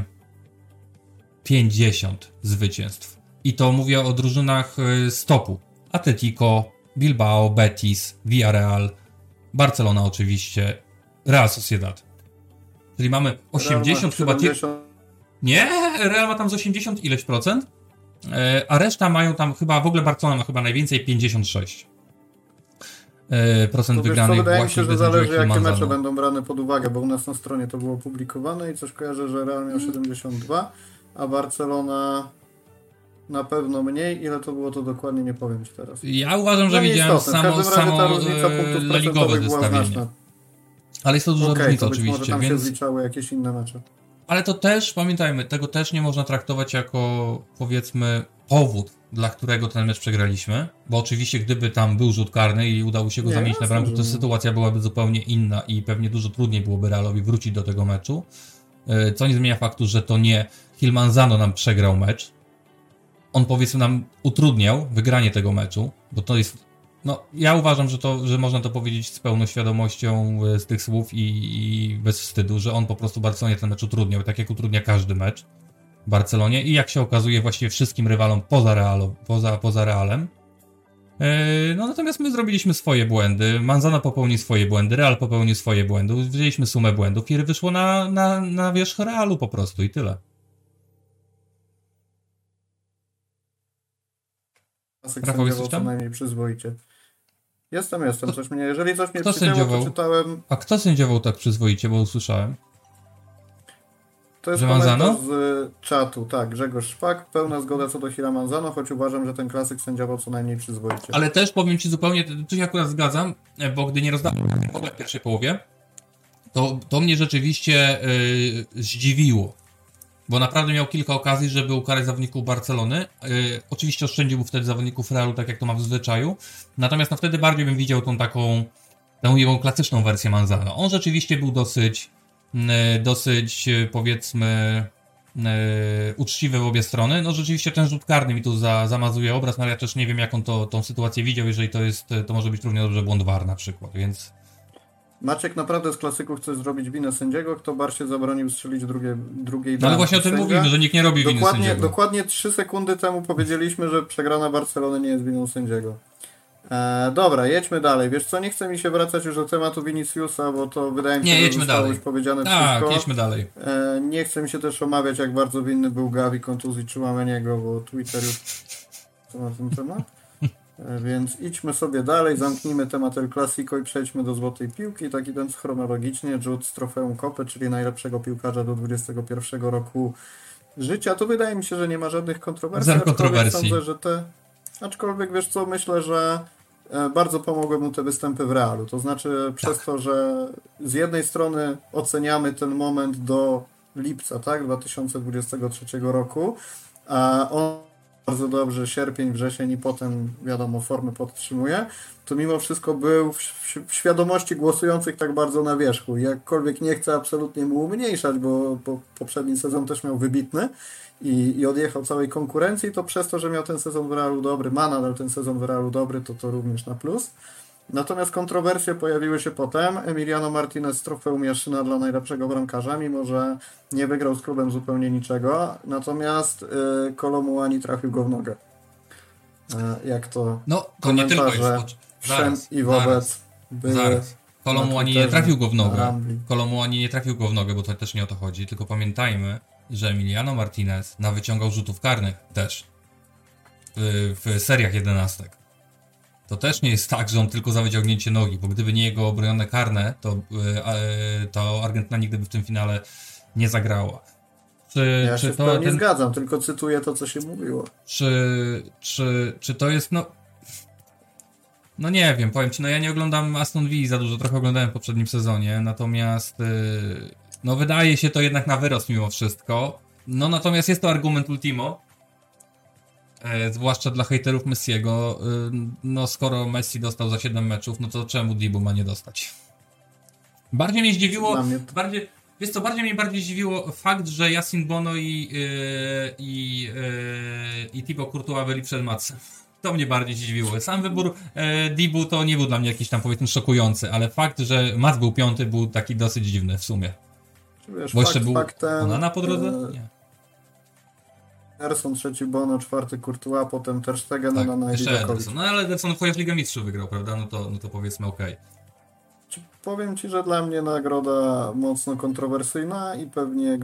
50 zwycięstw. I to mówię o drużynach z topu. Atletico, Bilbao, Betis, Villarreal, Barcelona oczywiście, Real Sociedad. Czyli mamy 80 chyba... Nie, Real ma tam z 80 ileś procent, a reszta mają tam chyba, w ogóle Barcelona ma chyba najwięcej, 56%. Procent wygranych wydaje właśnie, mi się, że zależy, jakie mecze będą brane pod uwagę, bo u nas na stronie to było opublikowane i coś kojarzę, że Real miał 72, a Barcelona na pewno mniej. Ile to było, to dokładnie nie powiem ci teraz. Ja uważam, że widziałem samo La Ligowe zestawienie. Ale jest to duża różnica to być oczywiście, może tam więc... się zliczały jakieś inne mecze. Ale to też, pamiętajmy, tego też nie można traktować jako, powiedzmy, powód, dla którego ten mecz przegraliśmy, bo oczywiście gdyby tam był rzut karny i udało się go zamienić na bramkę, to sytuacja byłaby zupełnie inna i pewnie dużo trudniej byłoby Realowi wrócić do tego meczu, co nie zmienia faktu, że to nie Hilmanzano nam przegrał mecz, on powiedzmy nam utrudniał wygranie tego meczu, bo to jest, no ja uważam, że można to powiedzieć z pełną świadomością z tych słów i bez wstydu, że on po prostu Barcelonie ten mecz utrudniał, tak jak utrudnia każdy mecz w Barcelonie i jak się okazuje właściwie wszystkim rywalom poza Realem. No natomiast my zrobiliśmy swoje błędy, Manzano popełnił swoje błędy, Real popełnił swoje błędy, wzięliśmy sumę błędów i wyszło na wierzch Realu po prostu i tyle. Rafał, jesteś tam? Co najmniej przyzwoicie. Jestem. Jeżeli coś mnie kto przycięło, sędziował? to czytałem... A kto sędziował tak przyzwoicie, bo usłyszałem? To jest komentarz z czatu, tak, Grzegorz Szpak, pełna zgoda co do Hila Manzano, choć uważam, że ten klasyk sędziował co najmniej przyzwoicie. Ale też powiem Ci zupełnie, tu się akurat zgadzam, bo gdy nie rozdałem w ogóle w pierwszej połowie, to mnie rzeczywiście zdziwiło. Bo naprawdę miał kilka okazji, żeby ukarać zawodników Barcelony. Oczywiście oszczędził wtedy zawodników Realu, tak jak to ma w zwyczaju. Natomiast no wtedy bardziej bym widział tą jego klasyczną wersję Manzano. On rzeczywiście był dosyć powiedzmy uczciwy w obie strony. No rzeczywiście ten rzut karny mi tu zamazuje obraz, no ale ja też nie wiem, jak on tą sytuację widział. Jeżeli to może być równie dobrze błąd VAR na przykład, więc... Maciek naprawdę z klasyków chce zrobić winę sędziego, kto Barsie zabronił strzelić drugiej no ale właśnie o tym mówimy, że nikt nie robi winy sędziego. Dokładnie 3 sekundy temu powiedzieliśmy, że przegrana Barcelony nie jest winą sędziego. Dobra, jedźmy dalej. Wiesz co, nie chce mi się wracać już do tematu Viniciusa, bo to wydaje mi się, że zostało już powiedziane wszystko. Tak, jedźmy dalej. Nie chce mi się też omawiać, jak bardzo winny był Gavi kontuzji Tchouameniego, bo Twitter już co na ten temat. Więc idźmy sobie dalej, zamknijmy temat El Clasico i przejdźmy do złotej piłki. Tak idąc chronologicznie, Jude z trofeum Kopy, czyli najlepszego piłkarza do 21 roku życia. To wydaje mi się, że nie ma żadnych kontrowersji. Zero kontrowersji. Sądzę, że aczkolwiek wiesz co, myślę, że bardzo pomogły mu te występy w Realu. To znaczy przez to, że z jednej strony oceniamy ten moment do lipca, tak, 2023 roku, a on bardzo dobrze sierpień, wrzesień i potem, wiadomo, formę podtrzymuje, to mimo wszystko był w świadomości głosujących tak bardzo na wierzchu. Jakkolwiek nie chcę absolutnie mu umniejszać, bo poprzedni sezon też miał wybitny i odjechał całej konkurencji, to przez to, że miał ten sezon w Realu dobry, ma nadal ten sezon w Realu dobry, to również na plus. Natomiast kontrowersje pojawiły się potem. Emiliano Martinez z trofeum Jaszyna dla najlepszego bramkarza, mimo że nie wygrał z klubem zupełnie niczego. Natomiast Kolo Muani trafił go w nogę. Jak to to nie tylko jest. Zaraz. Kolo Muani nie trafił go w nogę. Kolo Muani nie trafił go w nogę, bo to też nie o to chodzi. Tylko pamiętajmy, że Emiliano Martinez nawyciągał rzutów karnych też w seriach 11. To też nie jest tak, że on tylko za wyciągnięcie nogi, bo gdyby nie jego obronione karne, to Argentyna nigdy by w tym finale nie zagrała. Ja się w pełni zgadzam, tylko cytuję to, co się mówiło. Czy to jest, no nie wiem, powiem Ci, ja nie oglądam Aston Villa za dużo, trochę oglądałem w poprzednim sezonie, natomiast wydaje się to jednak na wyrost mimo wszystko. Natomiast jest to argument ultimo, zwłaszcza dla hejterów Messiego. Skoro Messi dostał za 7 meczów, to czemu Dibu ma nie dostać? Bardziej mnie zdziwiło, bardziej zdziwiło fakt, że Yacine Bono i Thibaut Courtois byli przed Matsem. To mnie bardziej zdziwiło. Sam wybór Dibu to nie był dla mnie jakiś tam, powiedzmy, szokujący, ale fakt, że Mats był 5, był taki dosyć dziwny w sumie. Wiesz, bo jeszcze był Onana po drodze? Nie. Ederson, 3 Bono, 4 Courtois, potem Ter Stegen, tak, jeszcze Ederson. Ale Ederson w Ligę Mistrzów wygrał, prawda? No to powiedzmy okej. Powiem Ci, że dla mnie nagroda mocno kontrowersyjna i pewnie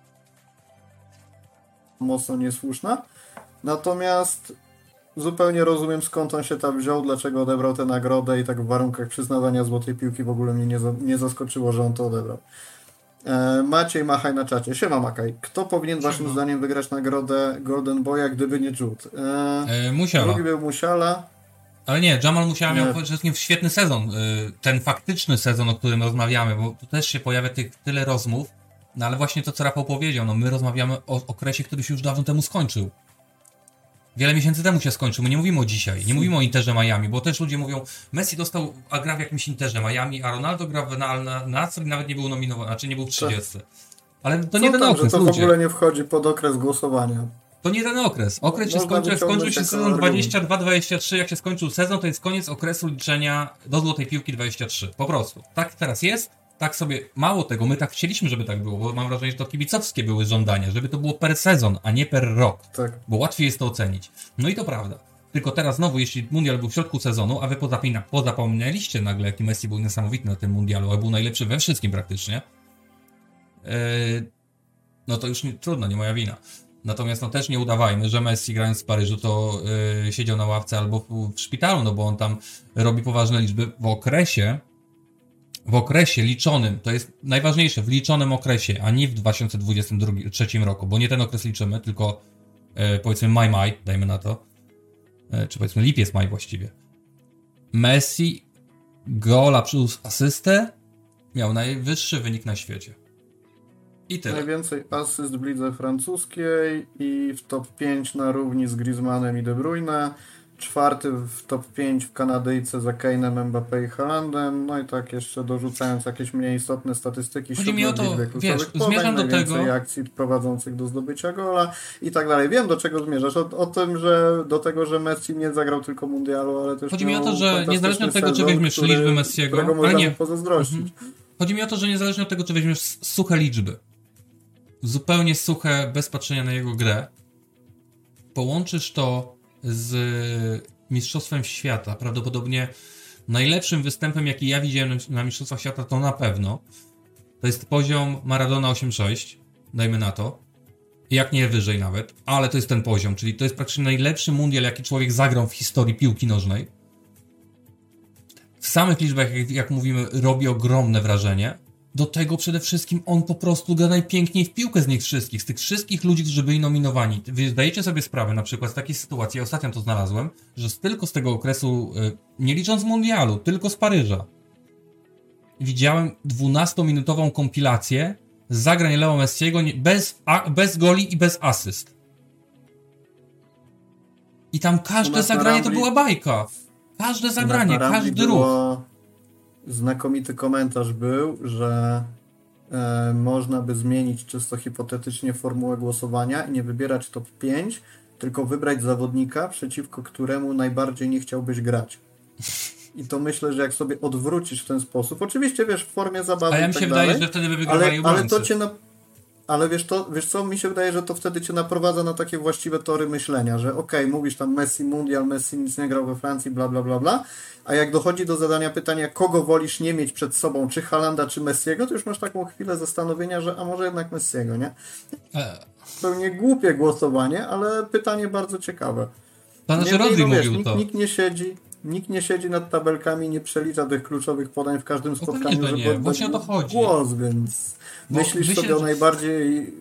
mocno niesłuszna. Natomiast zupełnie rozumiem, skąd on się tam wziął, dlaczego odebrał tę nagrodę i tak w warunkach przyznawania złotej piłki w ogóle mnie nie zaskoczyło, że on to odebrał. Maciej Machaj na czacie. Siema Makaj. Kto powinien waszym zdaniem wygrać nagrodę Golden Boya, gdyby nie Jude? Musiala. Drugi był Musiala. Ale nie, Jamal Musiała miał przede wszystkim świetny sezon. Ten faktyczny sezon, o którym rozmawiamy, bo tu też się pojawia tyle rozmów, no ale właśnie to, co Rafał powiedział, no my rozmawiamy o okresie, który się już dawno temu skończył. Wiele miesięcy temu się skończył, my nie mówimy o dzisiaj, nie mówimy o Interze Miami, bo też ludzie mówią, Messi dostał, a gra w jakimś Interze Miami, a Ronaldo gra w Al-Nassr i nawet nie był nominowany, znaczy nie był w 30. Ale to nie ten okres, że to ludzie. w ogóle nie wchodzi pod okres głosowania. To nie ten okres. Okres się skończył, jak skończył się sezon 22-23, jak się skończył sezon, to jest koniec okresu liczenia do Złotej Piłki 23. Po prostu. Tak teraz jest, tak sobie, mało tego, my tak chcieliśmy, żeby tak było, bo mam wrażenie, że to kibicowskie były żądania, żeby to było per sezon, a nie per rok. Tak. Bo łatwiej jest to ocenić. No i to prawda. Tylko teraz znowu, jeśli mundial był w środku sezonu, a wy pozapomnieliście nagle, jaki Messi był niesamowity na tym mundialu, a był najlepszy we wszystkim praktycznie, no to już trudno, nie moja wina. Natomiast no też nie udawajmy, że Messi grając w Paryżu to siedział na ławce albo w szpitalu, no bo on tam robi poważne liczby w okresie liczonym, to jest najważniejsze, w liczonym okresie, a nie w 2023 roku, bo nie ten okres liczymy, tylko powiedzmy maj, dajmy na to, czy powiedzmy lipiec-maj właściwie. Messi gola plus asystę miał najwyższy wynik na świecie. I tyle. Najwięcej asyst w lidze francuskiej i w top 5 na równi z Griezmannem i De Bruyne. 4. w top 5 w Kanadyjce za Kane'em, Mbappé i Haalandem. No i tak jeszcze dorzucając jakieś mniej istotne statystyki. Chodzi mi o to, wiesz, podań, zmierzam do tego... akcji prowadzących do zdobycia gola i tak dalej. Wiem, do czego zmierzasz. O tym, że do tego, że Messi nie zagrał tylko mundialu, ale też chodzi mi o to, że niezależnie od tego, czy weźmiesz liczby Messiego, ale nie. Chodzi mi o to, że niezależnie od tego, czy weźmiesz suche liczby, zupełnie suche, bez patrzenia na jego grę, połączysz to z Mistrzostwem Świata, prawdopodobnie najlepszym występem, jaki ja widziałem na Mistrzostwach Świata, to na pewno. To jest poziom Maradona 8-6, dajmy na to. Jak nie wyżej nawet, ale to jest ten poziom, czyli to jest praktycznie najlepszy mundial, jaki człowiek zagrał w historii piłki nożnej. W samych liczbach, jak mówimy, robi ogromne wrażenie. Do tego przede wszystkim on po prostu gra najpiękniej w piłkę z nich wszystkich, z tych wszystkich ludzi, którzy byli nominowani. Wy zdajecie sobie sprawę na przykład z takiej sytuacji, ja ostatnio to znalazłem, że tylko z tego okresu, nie licząc mundialu, tylko z Paryża, widziałem 12-minutową kompilację zagrań Leo Messiego bez goli i bez asyst. I tam każde zagranie to była bajka. Każde zagranie, każdy ruch. Znakomity komentarz był, że można by zmienić czysto hipotetycznie formułę głosowania i nie wybierać top 5, tylko wybrać zawodnika, przeciwko któremu najbardziej nie chciałbyś grać. I to myślę, że jak sobie odwrócisz w ten sposób, oczywiście wiesz, w formie zabawy. A ja mi się wydaje, że wtedy by wygrywali ale wiesz co, mi się wydaje, że to wtedy cię naprowadza na takie właściwe tory myślenia, że okej, mówisz tam Messi mundial, Messi nic nie grał we Francji, bla bla bla bla, a jak dochodzi do zadania pytania, kogo wolisz nie mieć przed sobą, czy Haalanda, czy Messiego, to już masz taką chwilę zastanowienia, że a może jednak Messiego, nie? Pełnie głupie głosowanie, ale pytanie bardzo ciekawe. Pan Rodri mówił to. Nikt nie siedzi nad tabelkami, nie przelicza tych kluczowych podań w każdym spotkaniu, żeby właśnie o to chodzi. Głos, więc myślisz sobie o najbardziej,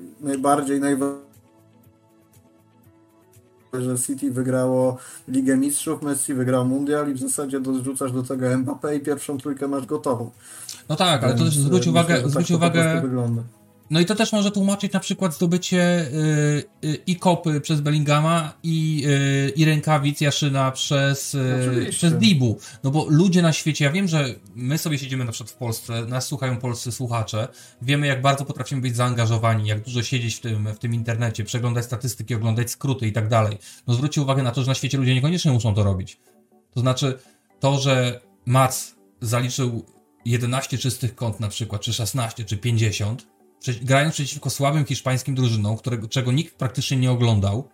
że City wygrało Ligę Mistrzów, Messi wygrał Mundial i w zasadzie dorzucasz do tego Mbappé i pierwszą trójkę masz gotową. No tak, ale to też zwróć uwagę. No i to też może tłumaczyć na przykład zdobycie i kopy przez Bellingama i rękawic Jaszyna przez Dibu. No bo ludzie na świecie, ja wiem, że my sobie siedzimy na przykład w Polsce, nas słuchają polscy słuchacze, wiemy jak bardzo potrafimy być zaangażowani, jak dużo siedzieć w tym internecie, przeglądać statystyki, oglądać skróty i tak dalej. No zwróćcie uwagę na to, że na świecie ludzie niekoniecznie muszą to robić. To znaczy to, że Mac zaliczył 11 czystych kąt na przykład, czy 16, czy 50, grając przeciwko słabym hiszpańskim drużynom, czego nikt praktycznie nie oglądał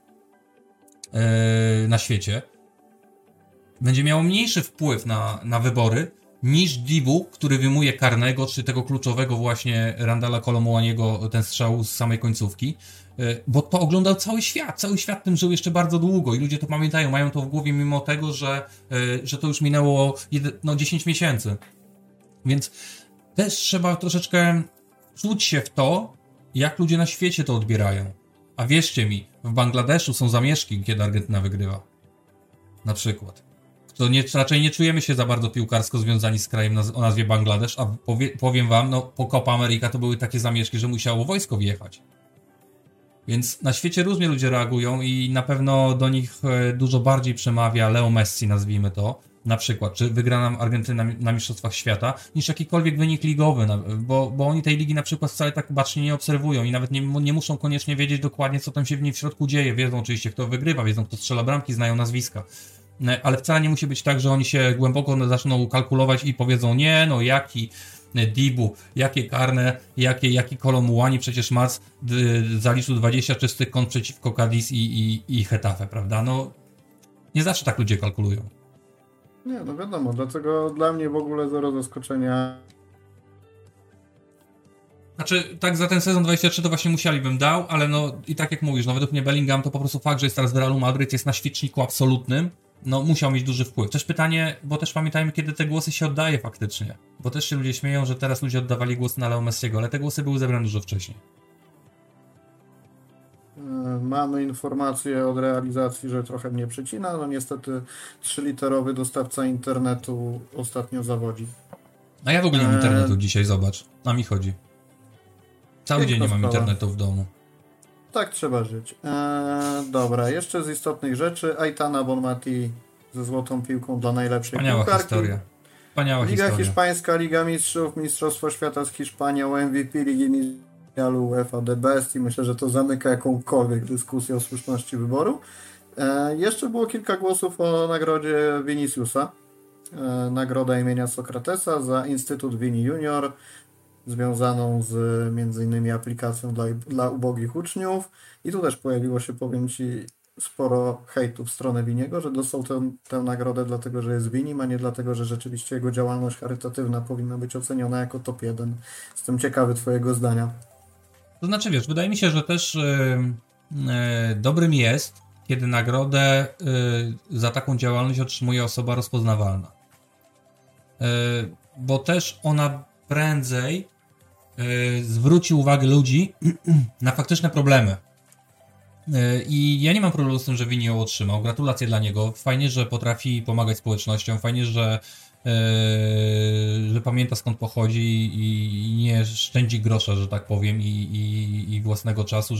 na świecie, będzie miało mniejszy wpływ na wybory niż Dibu, który wyjmuje karnego, czy tego kluczowego właśnie Randala Kolomuaniego, ten strzał z samej końcówki, bo to oglądał cały świat. Cały świat tym żył jeszcze bardzo długo i ludzie to pamiętają, mają to w głowie mimo tego, że to już minęło 10 miesięcy. Więc też trzeba troszeczkę czuć się w to, jak ludzie na świecie to odbierają. A wierzcie mi, w Bangladeszu są zamieszki, kiedy Argentyna wygrywa. Na przykład. to raczej nie czujemy się za bardzo piłkarsko związani z krajem o nazwie Bangladesz, a powiem wam, no po Copa America to były takie zamieszki, że musiało wojsko wjechać. Więc na świecie różnie ludzie reagują i na pewno do nich dużo bardziej przemawia Leo Messi, nazwijmy to, na przykład, czy wygra nam Argentyna na Mistrzostwach Świata, niż jakikolwiek wynik ligowy, bo oni tej ligi na przykład wcale tak bacznie nie obserwują i nawet nie muszą koniecznie wiedzieć dokładnie, co tam się w niej w środku dzieje. Wiedzą oczywiście, kto wygrywa, wiedzą, kto strzela bramki, znają nazwiska. Ale wcale nie musi być tak, że oni się głęboko zaczną kalkulować i powiedzą, nie, no jaki Dibu, jakie karne, jaki Kolomuani, przecież Mars zaliczył 20 czystych kąt przeciwko Cadiz i Getafe, prawda? No, nie zawsze tak ludzie kalkulują. Nie, no wiadomo, dlatego dla mnie w ogóle zero zaskoczenia. Znaczy, tak za ten sezon 23 to właśnie musiałbym dał, ale no i tak jak mówisz, no według mnie Bellingham to po prostu fakt, że jest teraz w Realu Madryt, jest na świeczniku absolutnym, no musiał mieć duży wpływ. Też pytanie, bo też pamiętajmy, kiedy te głosy się oddaje faktycznie, bo też się ludzie śmieją, że teraz ludzie oddawali głosy na Leo Messiego, ale te głosy były zebrane dużo wcześniej. Mamy informację od realizacji, że trochę mnie przycina, no niestety 3-literowy dostawca internetu ostatnio zawodzi. A ja w ogóle nie mam internetu dzisiaj, zobacz, a mi chodzi. Cały dzień nie mam sprawa. internetu w domu. Tak trzeba żyć. Dobra, jeszcze z istotnych rzeczy. Aitana Bonmati ze złotą piłką dla najlepszej Wspaniała piłkarki. historia. Wspaniała Liga historia. Hiszpańska, Liga Mistrzów, Mistrzostwo Świata z Hiszpanią, MVP Ligi Mundialu, UEFA The Best i myślę, że to zamyka jakąkolwiek dyskusję o słuszności wyboru. Jeszcze było kilka głosów o nagrodzie Viniciusa. Nagroda imienia Sokratesa za Instytut Vini Junior, związaną z m.in. aplikacją dla ubogich uczniów. I tu też pojawiło się, powiem Ci, sporo hejtu w stronę Winiego, że dostał tę nagrodę dlatego, że jest Winim, a nie dlatego, że rzeczywiście jego działalność charytatywna powinna być oceniona jako top 1. Jestem ciekawy Twojego zdania. To znaczy, wiesz, wydaje mi się, że też dobrym jest, kiedy nagrodę za taką działalność otrzymuje osoba rozpoznawalna. Bo też ona prędzej zwróci uwagę ludzi na faktyczne problemy. I ja nie mam problemu z tym, że Vini ją otrzymał. Gratulacje dla niego. Fajnie, że potrafi pomagać społecznościom. Fajnie, że pamięta skąd pochodzi i nie szczędzi grosza, że tak powiem, i własnego czasu,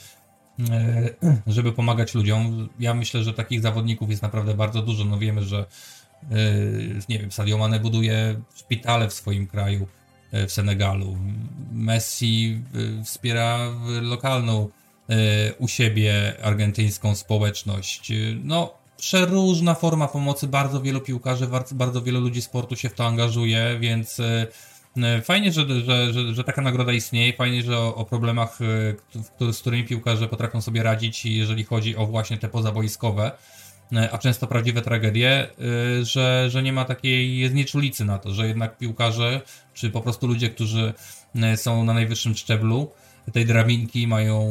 żeby pomagać ludziom. Ja myślę, że takich zawodników jest naprawdę bardzo dużo. No wiemy, że nie wiem, Sadio Mane buduje szpitale w swoim kraju, w Senegalu. Messi wspiera lokalną u siebie argentyńską społeczność. No, przeróżna forma pomocy, bardzo wielu piłkarzy, bardzo wielu ludzi sportu się w to angażuje, więc fajnie, że taka nagroda istnieje, fajnie, że o problemach, z którymi piłkarze potrafią sobie radzić, jeżeli chodzi o właśnie te pozaboiskowe, a często prawdziwe tragedie, że nie ma takiej znieczulicy na to, że jednak piłkarze, czy po prostu ludzie, którzy są na najwyższym szczeblu tej drabinki,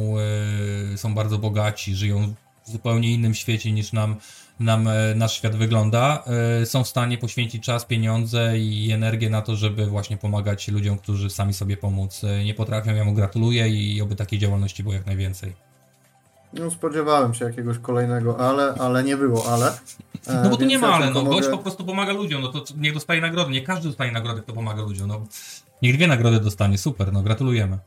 są bardzo bogaci, żyją w zupełnie innym świecie niż nasz świat wygląda, są w stanie poświęcić czas, pieniądze i energię na to, żeby właśnie pomagać ludziom, którzy sami sobie pomóc nie potrafią. Ja mu gratuluję i oby takiej działalności było jak najwięcej. No, spodziewałem się jakiegoś kolejnego ale nie było ale. No bo tu nie ma ale, no gość po prostu pomaga ludziom, no to niech dostaje nagrody, nie każdy dostaje nagrody, kto pomaga ludziom, no niech 2 nagrody dostanie, super, no gratulujemy.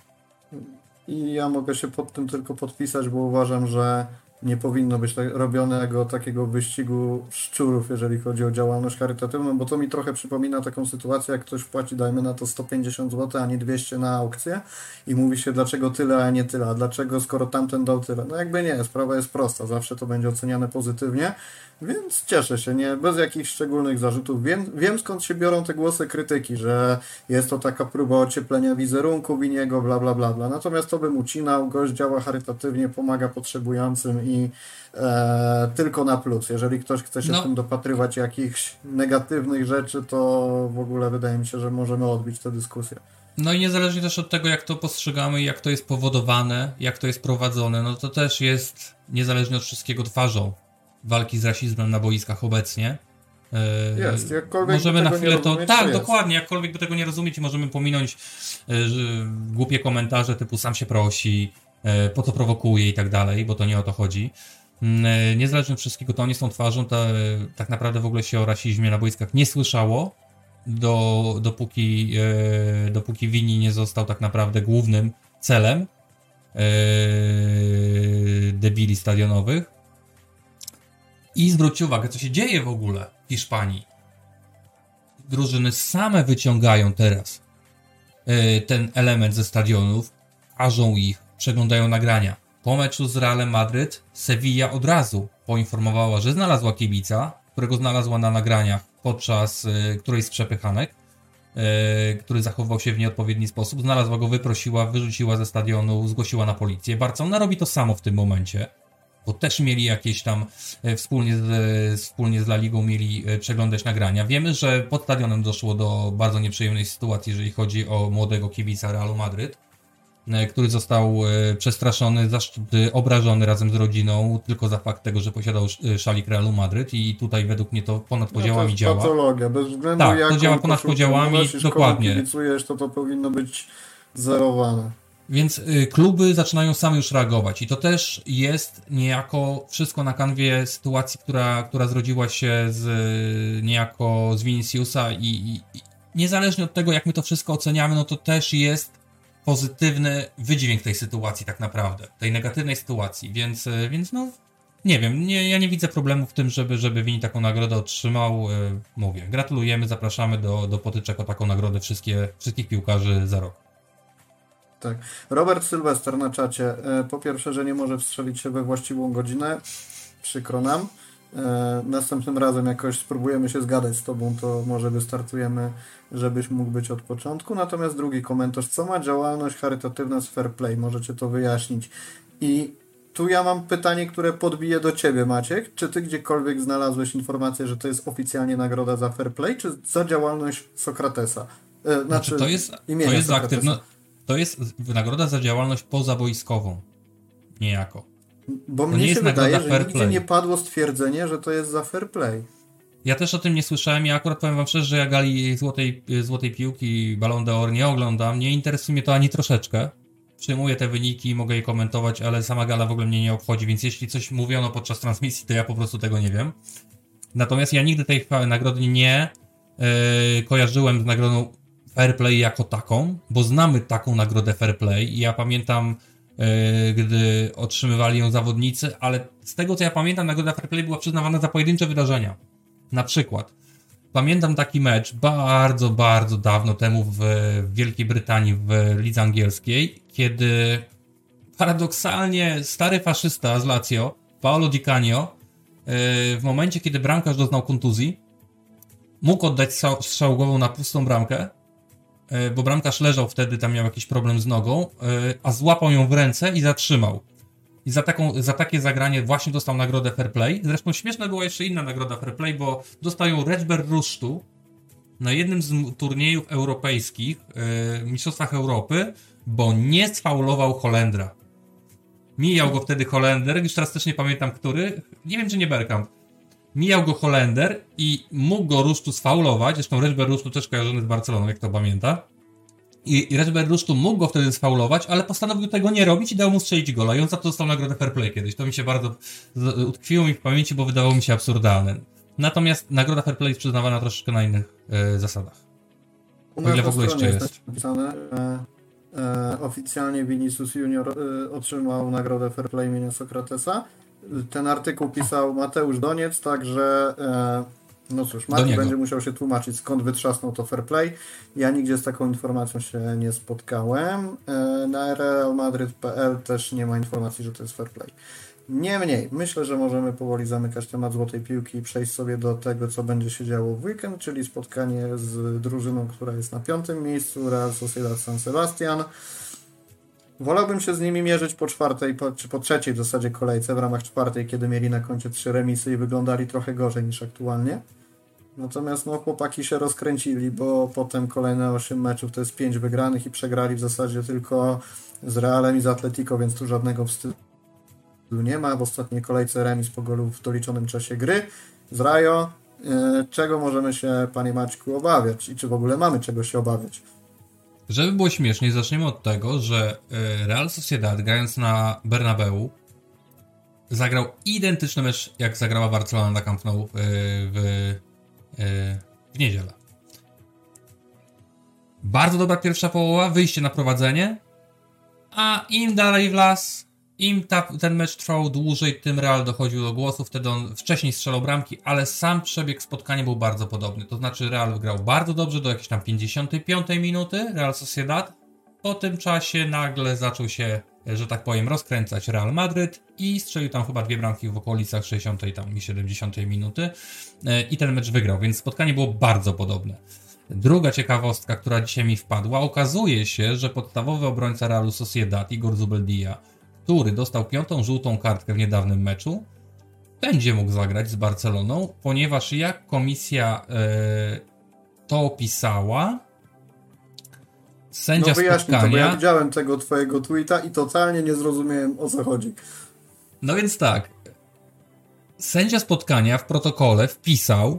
I ja mogę się pod tym tylko podpisać, bo uważam, że nie powinno być robionego takiego wyścigu szczurów, jeżeli chodzi o działalność charytatywną, bo to mi trochę przypomina taką sytuację, jak ktoś wpłaci, dajmy na to 150 zł, a nie 200 na aukcję i mówi się, dlaczego tyle, a nie tyle, a dlaczego skoro tamten dał tyle. No jakby nie, sprawa jest prosta, zawsze to będzie oceniane pozytywnie, więc cieszę się, nie, bez jakichś szczególnych zarzutów. Wiem skąd się biorą te głosy krytyki, że jest to taka próba ocieplenia wizerunku Winiego, bla bla bla bla. Natomiast to bym ucinał, gość działa charytatywnie, pomaga potrzebującym i tylko na plus. Jeżeli ktoś chce się tym dopatrywać jakichś negatywnych rzeczy, to w ogóle wydaje mi się, że możemy odbić tę dyskusję. No i niezależnie też od tego, jak to postrzegamy, jak to jest powodowane, jak to jest prowadzone, no to też jest niezależnie od wszystkiego twarzą walki z rasizmem na boiskach obecnie. Jest, jakkolwiek możemy na chwilę to... Tak, jest. dokładnie, jakkolwiek by tego nie rozumieć, możemy pominąć głupie komentarze typu sam się prosi, po co prowokuje i tak dalej, bo to nie o to chodzi. Niezależnie od wszystkiego, to oni są twarzą, tak naprawdę w ogóle się o rasizmie na boiskach nie słyszało, dopóki Vini nie został tak naprawdę głównym celem debili stadionowych. I zwróćcie uwagę, co się dzieje w ogóle w Hiszpanii. Drużyny same wyciągają teraz ten element ze stadionów, każą ich, przeglądają nagrania. Po meczu z Realem Madryt Sevilla od razu poinformowała, że znalazła kibica, którego znalazła na nagraniach podczas którejś z przepychanek, który zachowywał się w nieodpowiedni sposób. Znalazła go, wyprosiła, wyrzuciła ze stadionu, zgłosiła na policję. Barcelona robi to samo w tym momencie, bo też mieli jakieś tam wspólnie z La Ligą mieli przeglądać nagrania. Wiemy, że pod stadionem doszło do bardzo nieprzyjemnej sytuacji, jeżeli chodzi o młodego kibica Realu Madryt, który został przestraszony, obrażony razem z rodziną tylko za fakt tego, że posiadał szalik Realu Madryt i tutaj według mnie to ponad podziałami działa. To jest patologia, bez względu tak, jaką to działa ponad podziałami, dokładnie. Kibicujesz, to powinno być zerowane. Więc kluby zaczynają same już reagować i to też jest niejako wszystko na kanwie sytuacji, która zrodziła się niejako z Viniciusa i niezależnie od tego, jak my to wszystko oceniamy, no to też jest pozytywny wydźwięk tej sytuacji tak naprawdę, tej negatywnej sytuacji, więc no nie wiem, ja nie widzę problemu w tym, żeby Vini taką nagrodę otrzymał. Mówię, gratulujemy, zapraszamy do potyczek o taką nagrodę wszystkich piłkarzy za rok. Tak. Robert Sylwester na czacie. Po pierwsze, że nie może wstrzelić się we właściwą godzinę. Przykro nam. Następnym razem jakoś spróbujemy się zgadać z tobą, to może wystartujemy, żebyś mógł być od początku. Natomiast drugi komentarz. Co ma działalność charytatywna z Fair Play? Możecie to wyjaśnić. I tu ja mam pytanie, które podbiję do ciebie, Maciek. Czy ty gdziekolwiek znalazłeś informację, że to jest oficjalnie nagroda za Fair Play, czy za działalność Sokratesa? Znaczy to jest za aktywność. To jest nagroda za działalność pozaboiskową. Niejako. Bo mnie się wydaje, że nigdzie nie padło stwierdzenie, że to jest za fair play. Ja też o tym nie słyszałem. Ja akurat powiem wam szczerze, że ja gali złotej piłki, Ballon d'Or nie oglądam. Nie interesuje mnie to ani troszeczkę. Przyjmuję te wyniki, mogę je komentować, ale sama gala w ogóle mnie nie obchodzi, więc jeśli coś mówiono podczas transmisji, to ja po prostu tego nie wiem. Natomiast ja nigdy tej nagrody nie kojarzyłem z nagrodą Fair Play jako taką, bo znamy taką nagrodę Fair Play i ja pamiętam, gdy otrzymywali ją zawodnicy, ale z tego co ja pamiętam, nagroda Fair Play była przyznawana za pojedyncze wydarzenia. Na przykład pamiętam taki mecz bardzo, bardzo dawno temu w Wielkiej Brytanii w lidze angielskiej, kiedy paradoksalnie stary faszysta z Lazio, Paolo Di Canio, w momencie kiedy bramkarz doznał kontuzji, mógł oddać strzał głową na pustą bramkę, bo bramkarz leżał wtedy, tam miał jakiś problem z nogą, a złapał ją w ręce i zatrzymał. I za takie zagranie właśnie dostał nagrodę Fair Play. Zresztą śmieszna była jeszcze inna nagroda Fair Play, bo dostał ją Redbird Rusztu na jednym z turniejów europejskich, Mistrzostwach Europy, bo nie sfaulował Holendra. Mijał go wtedy Holender, już teraz też nie pamiętam który, nie wiem czy nie Bergkamp. Mijał go Holender i mógł go Rusztu sfaulować, zresztą Redbird Rusztu też kojarzony z Barceloną, jak to pamięta. I Redbird Rusztu mógł go wtedy sfaulować, ale postanowił tego nie robić i dał mu strzelić gola. I on za to dostał nagrodę Fair Play kiedyś. To mi się bardzo utkwiło mi w pamięci, bo wydawało mi się absurdalne. Natomiast nagroda Fair Play jest przyznawana troszeczkę na innych zasadach. O ile w ogóle jeszcze jest napisane, oficjalnie Vinicius Junior otrzymał nagrodę Fair Play imienia Sokratesa. Ten artykuł pisał Mateusz Doniec, także no cóż, Mati będzie musiał się tłumaczyć, skąd wytrzasnął to fair play. Ja nigdzie z taką informacją się nie spotkałem. Na realmadrid.pl też nie ma informacji, że to jest fair play. Niemniej, myślę, że możemy powoli zamykać temat złotej piłki i przejść sobie do tego, co będzie się działo w weekend, czyli spotkanie z drużyną, która jest na 5. miejscu, Real Sociedad San Sebastian. Wolałbym się z nimi mierzyć po 4. czy po 3. w zasadzie kolejce, w ramach 4., kiedy mieli na koncie 3 remisy i wyglądali trochę gorzej niż aktualnie. Natomiast no, chłopaki się rozkręcili, bo potem kolejne 8 meczów to jest 5 wygranych i przegrali w zasadzie tylko z Realem i z Atletico, więc tu żadnego wstydu nie ma. W ostatniej kolejce remis po golu w doliczonym czasie gry z Rajo. Czego możemy się, panie Maćku, obawiać i czy w ogóle mamy czego się obawiać? Żeby było śmieszniej, zaczniemy od tego, że Real Sociedad grając na Bernabeu zagrał identyczny mecz, jak zagrała Barcelona na Camp Nou w niedzielę. Bardzo dobra pierwsza połowa, wyjście na prowadzenie, a im dalej w las, im ten mecz trwał dłużej, tym Real dochodził do głosu. Wtedy on wcześniej strzelał bramki, ale sam przebieg spotkania był bardzo podobny. To znaczy Real grał bardzo dobrze do jakiejś tam 55 minuty, Real Sociedad. Po tym czasie nagle zaczął się, że tak powiem, rozkręcać Real Madryt i strzelił tam chyba 2 bramki w okolicach 60 i 70 minuty i ten mecz wygrał, więc spotkanie było bardzo podobne. Druga ciekawostka, która dzisiaj mi wpadła, okazuje się, że podstawowy obrońca Realu Sociedad, Igor Zubeldia, który dostał 5. żółtą kartkę w niedawnym meczu, będzie mógł zagrać z Barceloną, ponieważ jak komisja to opisała, sędzia spotkania... to, bo ja widziałem tego twojego tweeta i totalnie nie zrozumiałem, o co chodzi. No więc tak, sędzia spotkania w protokole wpisał,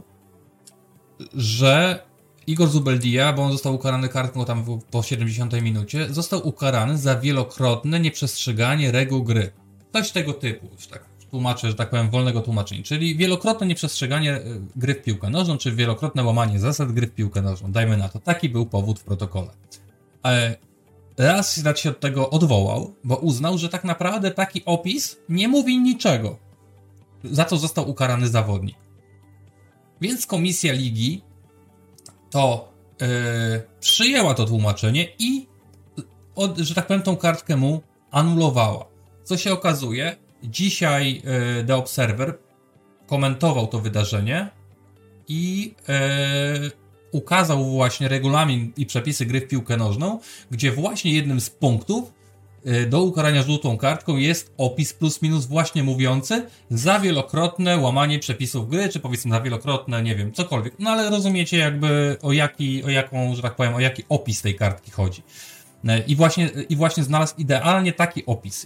że Igor Zubeldia, bo on został ukarany kartką tam po 70 minucie, został ukarany za wielokrotne nieprzestrzeganie reguł gry. Coś tego typu, już tak tłumaczę, że tak powiem, wolnego tłumaczenia. Czyli wielokrotne nieprzestrzeganie gry w piłkę nożną, czy wielokrotne łamanie zasad gry w piłkę nożną. Dajmy na to. Taki był powód w protokole. Real Sociedad się od tego odwołał, bo uznał, że tak naprawdę taki opis nie mówi niczego, za co został ukarany zawodnik. Więc komisja ligi to przyjęła to tłumaczenie i, że tak powiem, tą kartkę mu anulowała. Co się okazuje, dzisiaj The Observer komentował to wydarzenie i ukazał właśnie regulamin i przepisy gry w piłkę nożną, gdzie właśnie jednym z punktów do ukarania żółtą kartką jest opis plus minus właśnie mówiący za wielokrotne łamanie przepisów gry, czy powiedzmy za wielokrotne, nie wiem, cokolwiek. No ale rozumiecie jakby o jaki opis tej kartki chodzi. I właśnie znalazł idealnie taki opis.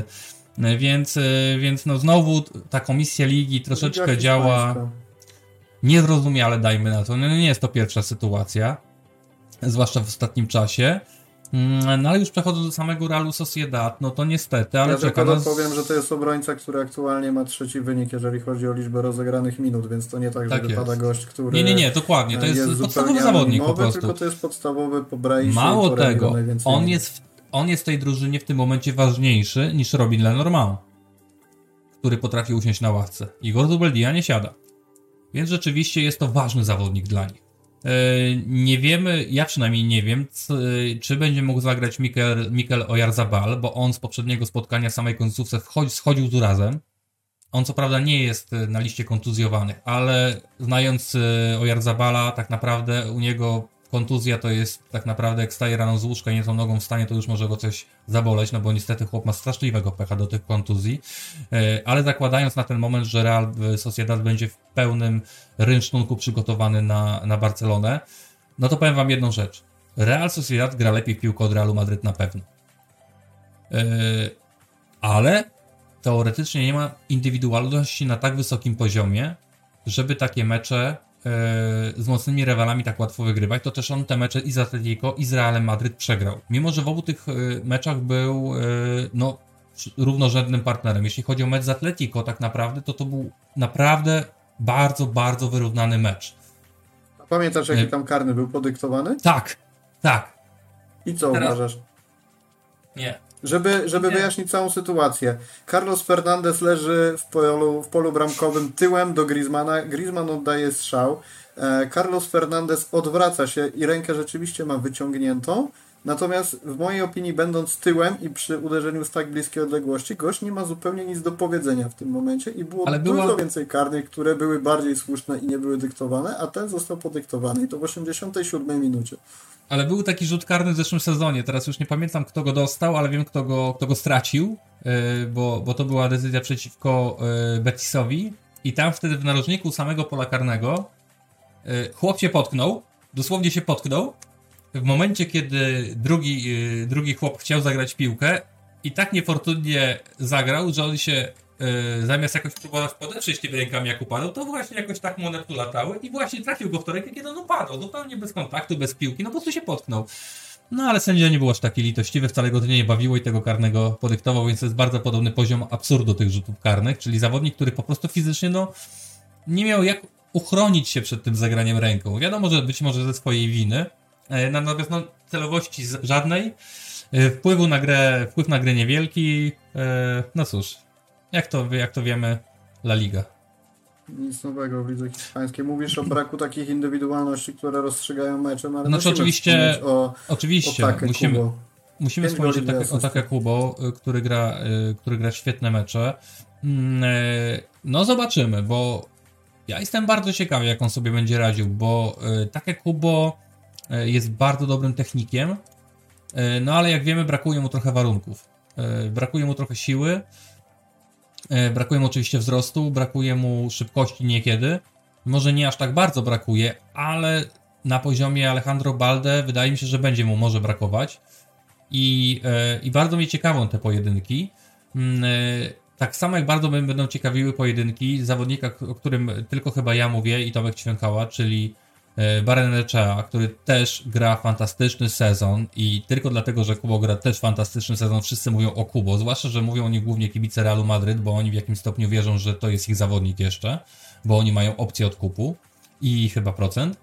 Więc no znowu ta komisja ligi troszeczkę działa niezrozumiale, dajmy na to. No nie jest to pierwsza sytuacja, zwłaszcza w ostatnim czasie. No ale już przechodząc do samego Realu Sociedad, no to niestety, ale ja czeka nas... powiem, że to jest obrońca, który aktualnie ma 3. wynik, jeżeli chodzi o liczbę rozegranych minut, więc to nie tak, że wypada gość, który... Nie, dokładnie, to jest podstawowy zawodnik po prostu. Tylko to jest podstawowy po Braisie. Mało tego, on jest w tej drużynie w tym momencie ważniejszy niż Robin Lenormand, który potrafi usiąść na ławce. Igor Zubeldia nie siada. Więc rzeczywiście jest to ważny zawodnik dla nich. Nie wiemy, ja przynajmniej nie wiem, czy będzie mógł zagrać Mikel Oyarzabal, bo on z poprzedniego spotkania w samej końcówce schodził z urazem. On co prawda nie jest na liście kontuzjowanych, ale znając Oyarzabala, tak naprawdę u niego kontuzja to jest tak naprawdę jak staje rano z łóżka i nie tą nogą wstanie, to już może go coś zaboleć, no bo niestety chłop ma straszliwego pecha do tych kontuzji, ale zakładając na ten moment, że Real Sociedad będzie w pełnym rynsztunku przygotowany na Barcelonę, no to powiem wam jedną rzecz. Real Sociedad gra lepiej w piłkę od Realu Madryt na pewno. Ale teoretycznie nie ma indywidualności na tak wysokim poziomie, żeby takie mecze z mocnymi rywalami tak łatwo wygrywać, to też on te mecze i z Atletico, i z Realem Madryt przegrał. Mimo że w obu tych meczach był równorzędnym partnerem. Jeśli chodzi o mecz z Atletico, tak naprawdę, to był naprawdę bardzo, bardzo wyrównany mecz. A pamiętasz, jaki tam karny był podyktowany? Tak. I co uważasz? Nie. Żeby wyjaśnić całą sytuację. Carlos Fernandez leży w polu bramkowym tyłem do Griezmana. Griezmann oddaje strzał. Carlos Fernandez odwraca się i rękę rzeczywiście ma wyciągniętą. Natomiast w mojej opinii, będąc tyłem i przy uderzeniu z tak bliskiej odległości, gość nie ma zupełnie nic do powiedzenia w tym momencie i było dużo więcej karnych, które były bardziej słuszne i nie były dyktowane, a ten został podyktowany i to w 87 minucie. Ale był taki rzut karny w zeszłym sezonie, teraz już nie pamiętam, kto go dostał, ale wiem, kto go stracił, bo to była decyzja przeciwko Betisowi i tam wtedy w narożniku samego pola karnego chłop się potknął, dosłownie się potknął, w momencie, kiedy drugi chłop chciał zagrać piłkę i tak niefortunnie zagrał, że on się zamiast jakoś próbować podeprzeć tymi rękami jak upadł, to właśnie jakoś tak mu one tu latały i właśnie trafił go w to rękę, kiedy on upadł, zupełnie bez kontaktu, bez piłki, no po prostu się potknął. No ale sędzia nie był aż taki litościwy, wcale go to nie bawiło i tego karnego podyktował, więc to jest bardzo podobny poziom absurdu tych rzutów karnych, czyli zawodnik, który po prostu fizycznie nie miał jak uchronić się przed tym zagraniem ręką. Wiadomo, że być może ze swojej winy, natomiast celowości żadnej, wpływ na grę niewielki, no cóż, jak to wiemy, La Liga. Nic nowego w lidze hiszpańskiej. Mówisz o braku takich indywidualności, które rozstrzygają meczem, ale znaczy oczywiście musimy wspomnieć o Take Kubo, który gra świetne mecze. No zobaczymy, bo ja jestem bardzo ciekawy, jak on sobie będzie radził, bo Take Kubo jest bardzo dobrym technikiem, no ale jak wiemy, brakuje mu trochę warunków. Brakuje mu trochę siły, brakuje mu oczywiście wzrostu, brakuje mu szybkości niekiedy. Może nie aż tak bardzo brakuje, ale na poziomie Alejandro Balde wydaje mi się, że będzie mu może brakować. I bardzo mnie ciekawią te pojedynki. Tak samo jak bardzo będą ciekawiły pojedynki zawodnika, o którym tylko chyba ja mówię i Tomek Ćwiąkała, czyli Barrenechea, który też gra fantastyczny sezon i tylko dlatego, że Kubo gra też fantastyczny sezon, wszyscy mówią o Kubo, zwłaszcza, że mówią o nim głównie kibice Realu Madryt, bo oni w jakimś stopniu wierzą, że to jest ich zawodnik jeszcze, bo oni mają opcję odkupu i chyba procent.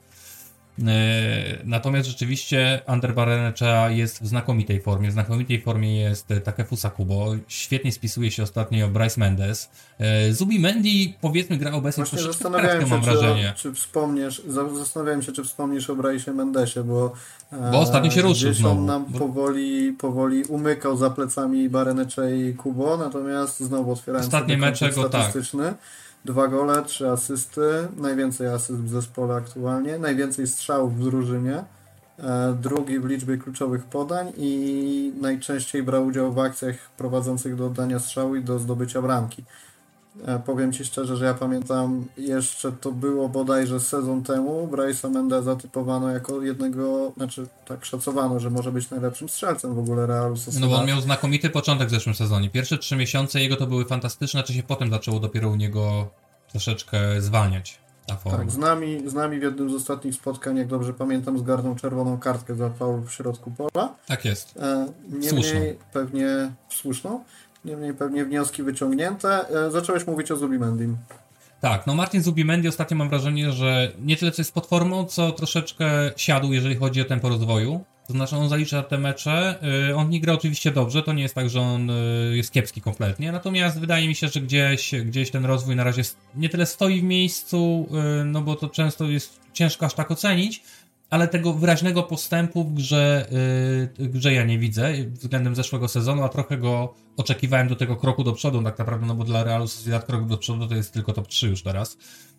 Natomiast rzeczywiście Ander Barrenechea jest w znakomitej formie. W znakomitej formie jest Takefusa Kubo. Świetnie spisuje się ostatnio Bryce Mendes. Zubimendi, powiedzmy, gra obecnie troszeczkę kratkę, mam wrażenie. Zastanawiałem się, czy wspomnisz o Bryce'ie Mendesie, bo ostatnio się ruszył gdzieś on nam powoli umykał za plecami Barrenechea i Kubo, natomiast znowu otwierałem ostatnie mecze go statystyczny. Tak. 2 gole, 3 asysty, najwięcej asyst w zespole aktualnie, najwięcej strzałów w drużynie, drugi w liczbie kluczowych podań i najczęściej brał udział w akcjach prowadzących do oddania strzału i do zdobycia bramki. Powiem Ci szczerze, że ja pamiętam, jeszcze to było bodajże sezon temu, Bryce'a Mendesa typowano jako jednego, znaczy tak szacowano, że może być najlepszym strzelcem w ogóle Realu Sociedad. No bo on miał znakomity początek w zeszłym sezonie. Pierwsze 3 miesiące jego to były fantastyczne, czy się potem zaczęło dopiero u niego troszeczkę zwalniać ta forma. Tak, z nami w jednym z ostatnich spotkań, jak dobrze pamiętam, zgarnął czerwoną kartkę za faul w środku pola. Tak jest. Niemniej pewnie słuszną. Niemniej pewnie wnioski wyciągnięte. Zacząłeś mówić o Zubimendim. Tak, no Martin Zubimendi ostatnio mam wrażenie, że nie tyle co jest pod formą, co troszeczkę siadł, jeżeli chodzi o tempo rozwoju. To znaczy on zalicza te mecze, on nie gra oczywiście dobrze, to nie jest tak, że on jest kiepski kompletnie, natomiast wydaje mi się, że gdzieś ten rozwój na razie nie tyle stoi w miejscu, no bo to często jest ciężko aż tak ocenić, ale tego wyraźnego postępu w grze ja nie widzę względem zeszłego sezonu, a trochę go oczekiwałem do tego kroku do przodu tak naprawdę, no bo dla Realu Sociedad krok do przodu to jest tylko top 3 już teraz,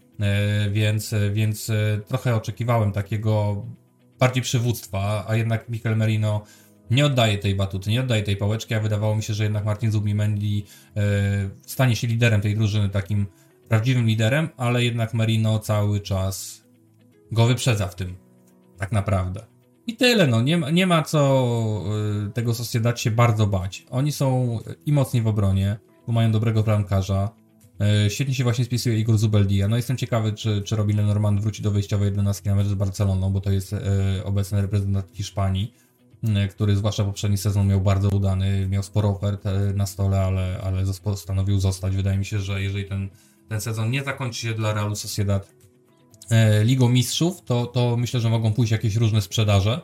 więc trochę oczekiwałem takiego bardziej przywództwa, a jednak Mikel Merino nie oddaje tej batuty, nie oddaje tej pałeczki, a wydawało mi się, że jednak Martin Zubimendi stanie się liderem tej drużyny, takim prawdziwym liderem, ale jednak Merino cały czas go wyprzedza w tym. Tak naprawdę. I tyle, no. Nie ma co tego Sociedad się bardzo bać. Oni są i mocni w obronie, bo mają dobrego bramkarza. Świetnie się właśnie spisuje Igor Zubeldia. No jestem ciekawy, czy Robin Lenormand wróci do wyjściowej 11 na mecz z Barceloną, bo to jest obecny reprezentant Hiszpanii, który zwłaszcza poprzedni sezon miał bardzo udany, miał sporo ofert na stole, ale postanowił zostać. Wydaje mi się, że jeżeli ten sezon nie zakończy się dla Realu Sociedad Ligą Mistrzów, to myślę, że mogą pójść jakieś różne sprzedaże.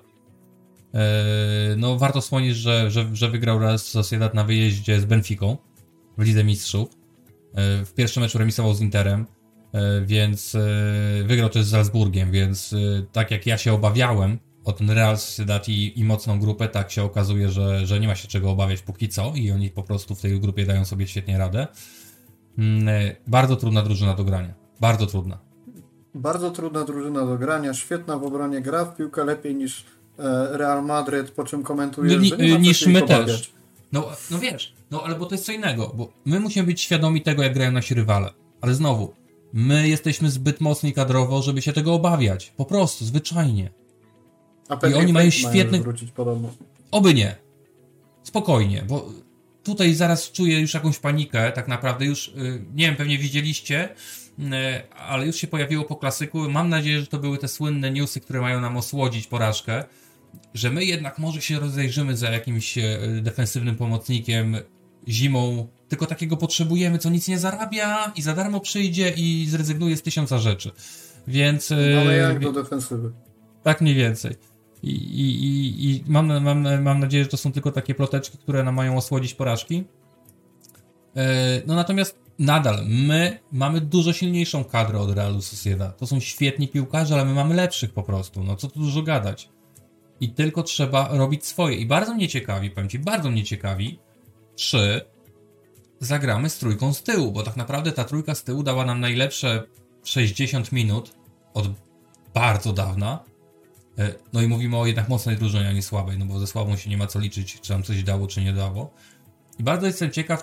No warto wspomnieć, że wygrał Real Sociedad na wyjeździe z Benficą w Lidze Mistrzów. W pierwszym meczu remisował z Interem, więc wygrał też z Salzburgiem, więc tak jak ja się obawiałem o ten Real Sociedad i mocną grupę, tak się okazuje, że nie ma się czego obawiać póki co i oni po prostu w tej grupie dają sobie świetnie radę. Bardzo trudna drużyna do grania. Bardzo trudna. Bardzo trudna drużyna do grania, świetna w obronie, gra w piłkę lepiej niż Real Madryt, po czym komentujesz, że nie ma niż co się my ich obawiać. też. No wiesz, ale bo to jest co innego, bo my musimy być świadomi tego, jak grają nasi rywale. Ale znowu, my jesteśmy zbyt mocni kadrowo, żeby się tego obawiać. Po prostu, zwyczajnie. I oni mają świetny... wrócić podobno. Oby nie. Spokojnie, bo tutaj zaraz czuję już jakąś panikę, tak naprawdę już, nie wiem, pewnie widzieliście, ale już się pojawiło po klasyku. Mam nadzieję, że to były te słynne newsy, które mają nam osłodzić porażkę. że my jednak może się rozejrzymy za jakimś defensywnym pomocnikiem zimą, tylko takiego potrzebujemy, co nic nie zarabia i za darmo przyjdzie i zrezygnuje z 1000 rzeczy. Więc... Ale jak do defensywy. Tak mniej więcej. I mam nadzieję, że to są tylko takie ploteczki, które nam mają osłodzić porażki. No natomiast nadal my mamy dużo silniejszą kadrę od Realu Sociedad. To są świetni piłkarze, ale my mamy lepszych po prostu. No co tu dużo gadać. I tylko trzeba robić swoje. I bardzo mnie ciekawi, powiem Ci, bardzo mnie ciekawi, czy zagramy z trójką z tyłu, bo tak naprawdę ta trójka z tyłu dała nam najlepsze 60 minut od bardzo dawna. No i mówimy o jednak mocnej drużynie, a nie słabej, no bo ze słabą się nie ma co liczyć, czy tam coś dało, czy nie dało. I bardzo jestem ciekaw,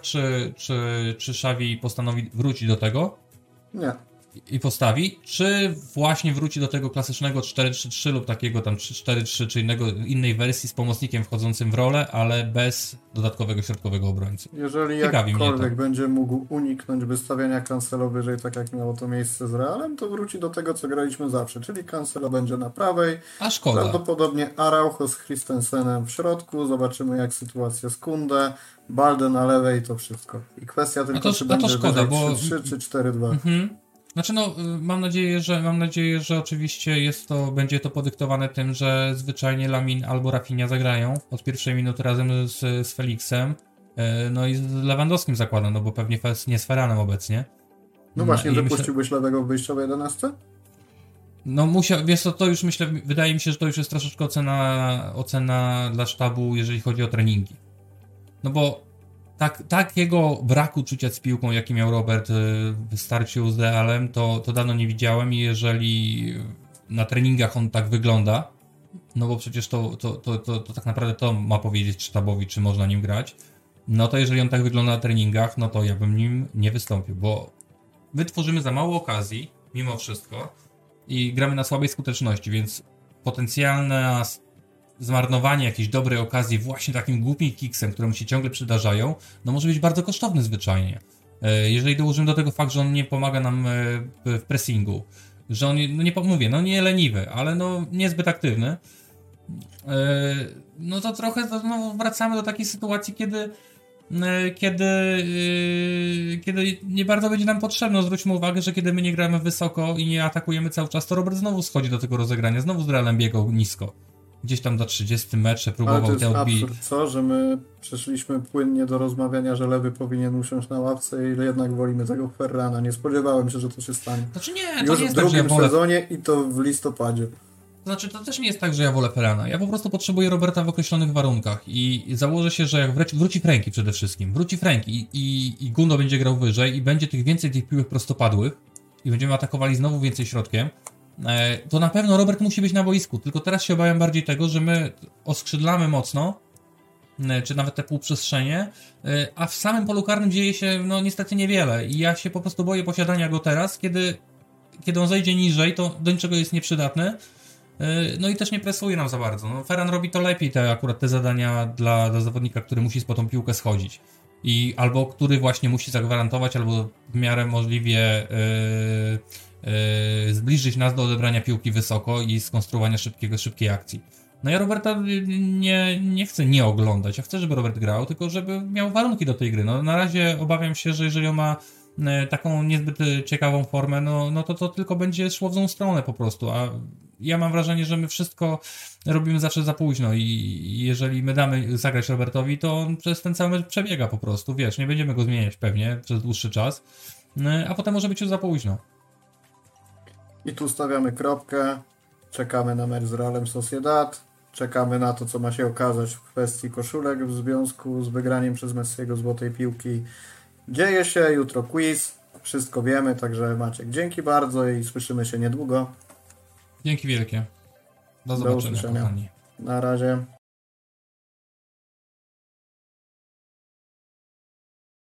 czy Xavi postanowi wrócić do tego. Nie. I postawi, czy właśnie wróci do tego klasycznego 4-3-3 lub takiego tam 3-4-3, czy innej wersji z pomocnikiem wchodzącym w rolę, ale bez dodatkowego środkowego obrońcy. Jeżeli jakkolwiek będzie mógł uniknąć wystawiania Cancelo wyżej, tak jak miało to miejsce z Realem, to wróci do tego, co graliśmy zawsze, czyli Cancelo będzie na prawej, a szkoda. Prawdopodobnie Araujo z Christensenem w środku, zobaczymy jak sytuacja z Kunde, Balde na lewej, to wszystko. I kwestia tylko, czy będzie szkoda, 3-3 czy 4-2. Znaczy no, mam nadzieję, że oczywiście będzie to podyktowane tym, że zwyczajnie Lamin albo Rafinha zagrają od pierwszej minuty razem z Felixem, no i z Lewandowskim zakładam, no bo pewnie nie z Ferranem obecnie. No właśnie, wypuściłbyś lewego w wyjściowej 11? No wiesz co, to już myślę, wydaje mi się, że to już jest troszeczkę ocena dla sztabu, jeżeli chodzi o treningi. No bo takiego braku czucia z piłką, jaki miał Robert w starciu z Realem, to dawno nie widziałem i jeżeli na treningach on tak wygląda, no bo przecież to tak naprawdę to ma powiedzieć sztabowi, czy można nim grać, no to jeżeli on tak wygląda na treningach, no to ja bym nim nie wystąpił, bo wytworzymy za mało okazji, mimo wszystko, i gramy na słabej skuteczności, więc potencjalne zmarnowanie jakiejś dobrej okazji właśnie takim głupim kiksem, które mu się ciągle przydarzają, no może być bardzo kosztowny zwyczajnie. Jeżeli dołożymy do tego fakt, że on nie pomaga nam w pressingu, że on, nie leniwy, ale no niezbyt aktywny, no to trochę znowu wracamy do takiej sytuacji, kiedy nie bardzo będzie nam potrzebne. Zwróćmy uwagę, że kiedy my nie gramy wysoko i nie atakujemy cały czas, to Robert znowu schodzi do tego rozegrania, znowu z Realem biegał nisko. Gdzieś tam do 30 metrze próbował ale to jest absurd, co? Że my przeszliśmy płynnie do rozmawiania, że lewy powinien usiąść na ławce i jednak wolimy tego Ferrana. Nie spodziewałem się, że to się stanie. Znaczy nie, to już nie jest w drugim tak, że ja sezonie i to w listopadzie. Znaczy to też nie jest tak, że ja wolę Ferrana. Ja po prostu potrzebuję Roberta w określonych warunkach i założę się, że jak wróci Frenkie przede wszystkim, i Gundo będzie grał wyżej i będzie więcej tych piłek prostopadłych i będziemy atakowali znowu więcej środkiem, to na pewno Robert musi być na boisku, tylko teraz się obawiam bardziej tego, że my oskrzydlamy mocno, czy nawet te półprzestrzenie, a w samym polu karnym dzieje się no niestety niewiele i ja się po prostu boję posiadania go teraz, kiedy on zejdzie niżej, to do niczego jest nieprzydatny, no i też nie presuje nam za bardzo. No, Ferran robi to lepiej, akurat te zadania dla zawodnika, który musi po tą piłkę schodzić. Albo który właśnie musi zagwarantować, albo w miarę możliwie zbliżyć nas do odebrania piłki wysoko i skonstruowania szybkiej akcji. No ja Roberta nie chcę nie oglądać, ja chcę, żeby Robert grał, tylko żeby miał warunki do tej gry. No na razie obawiam się, że jeżeli on ma taką niezbyt ciekawą formę, no to tylko będzie szło w złą stronę po prostu, a ja mam wrażenie, że my wszystko robimy zawsze za późno i jeżeli my damy zagrać Robertowi, to on przez ten cały mecz przebiega po prostu, wiesz, nie będziemy go zmieniać pewnie przez dłuższy czas, a potem może być już za późno. I tu stawiamy kropkę, czekamy na mecz z Realem Sociedad, czekamy na to, co ma się okazać w kwestii koszulek w związku z wygraniem przez Messiego złotej piłki. Dzieje się, jutro quiz, wszystko wiemy, także Maciek, dzięki bardzo i słyszymy się niedługo. Dzięki wielkie. Do zobaczenia, kochani. Na razie.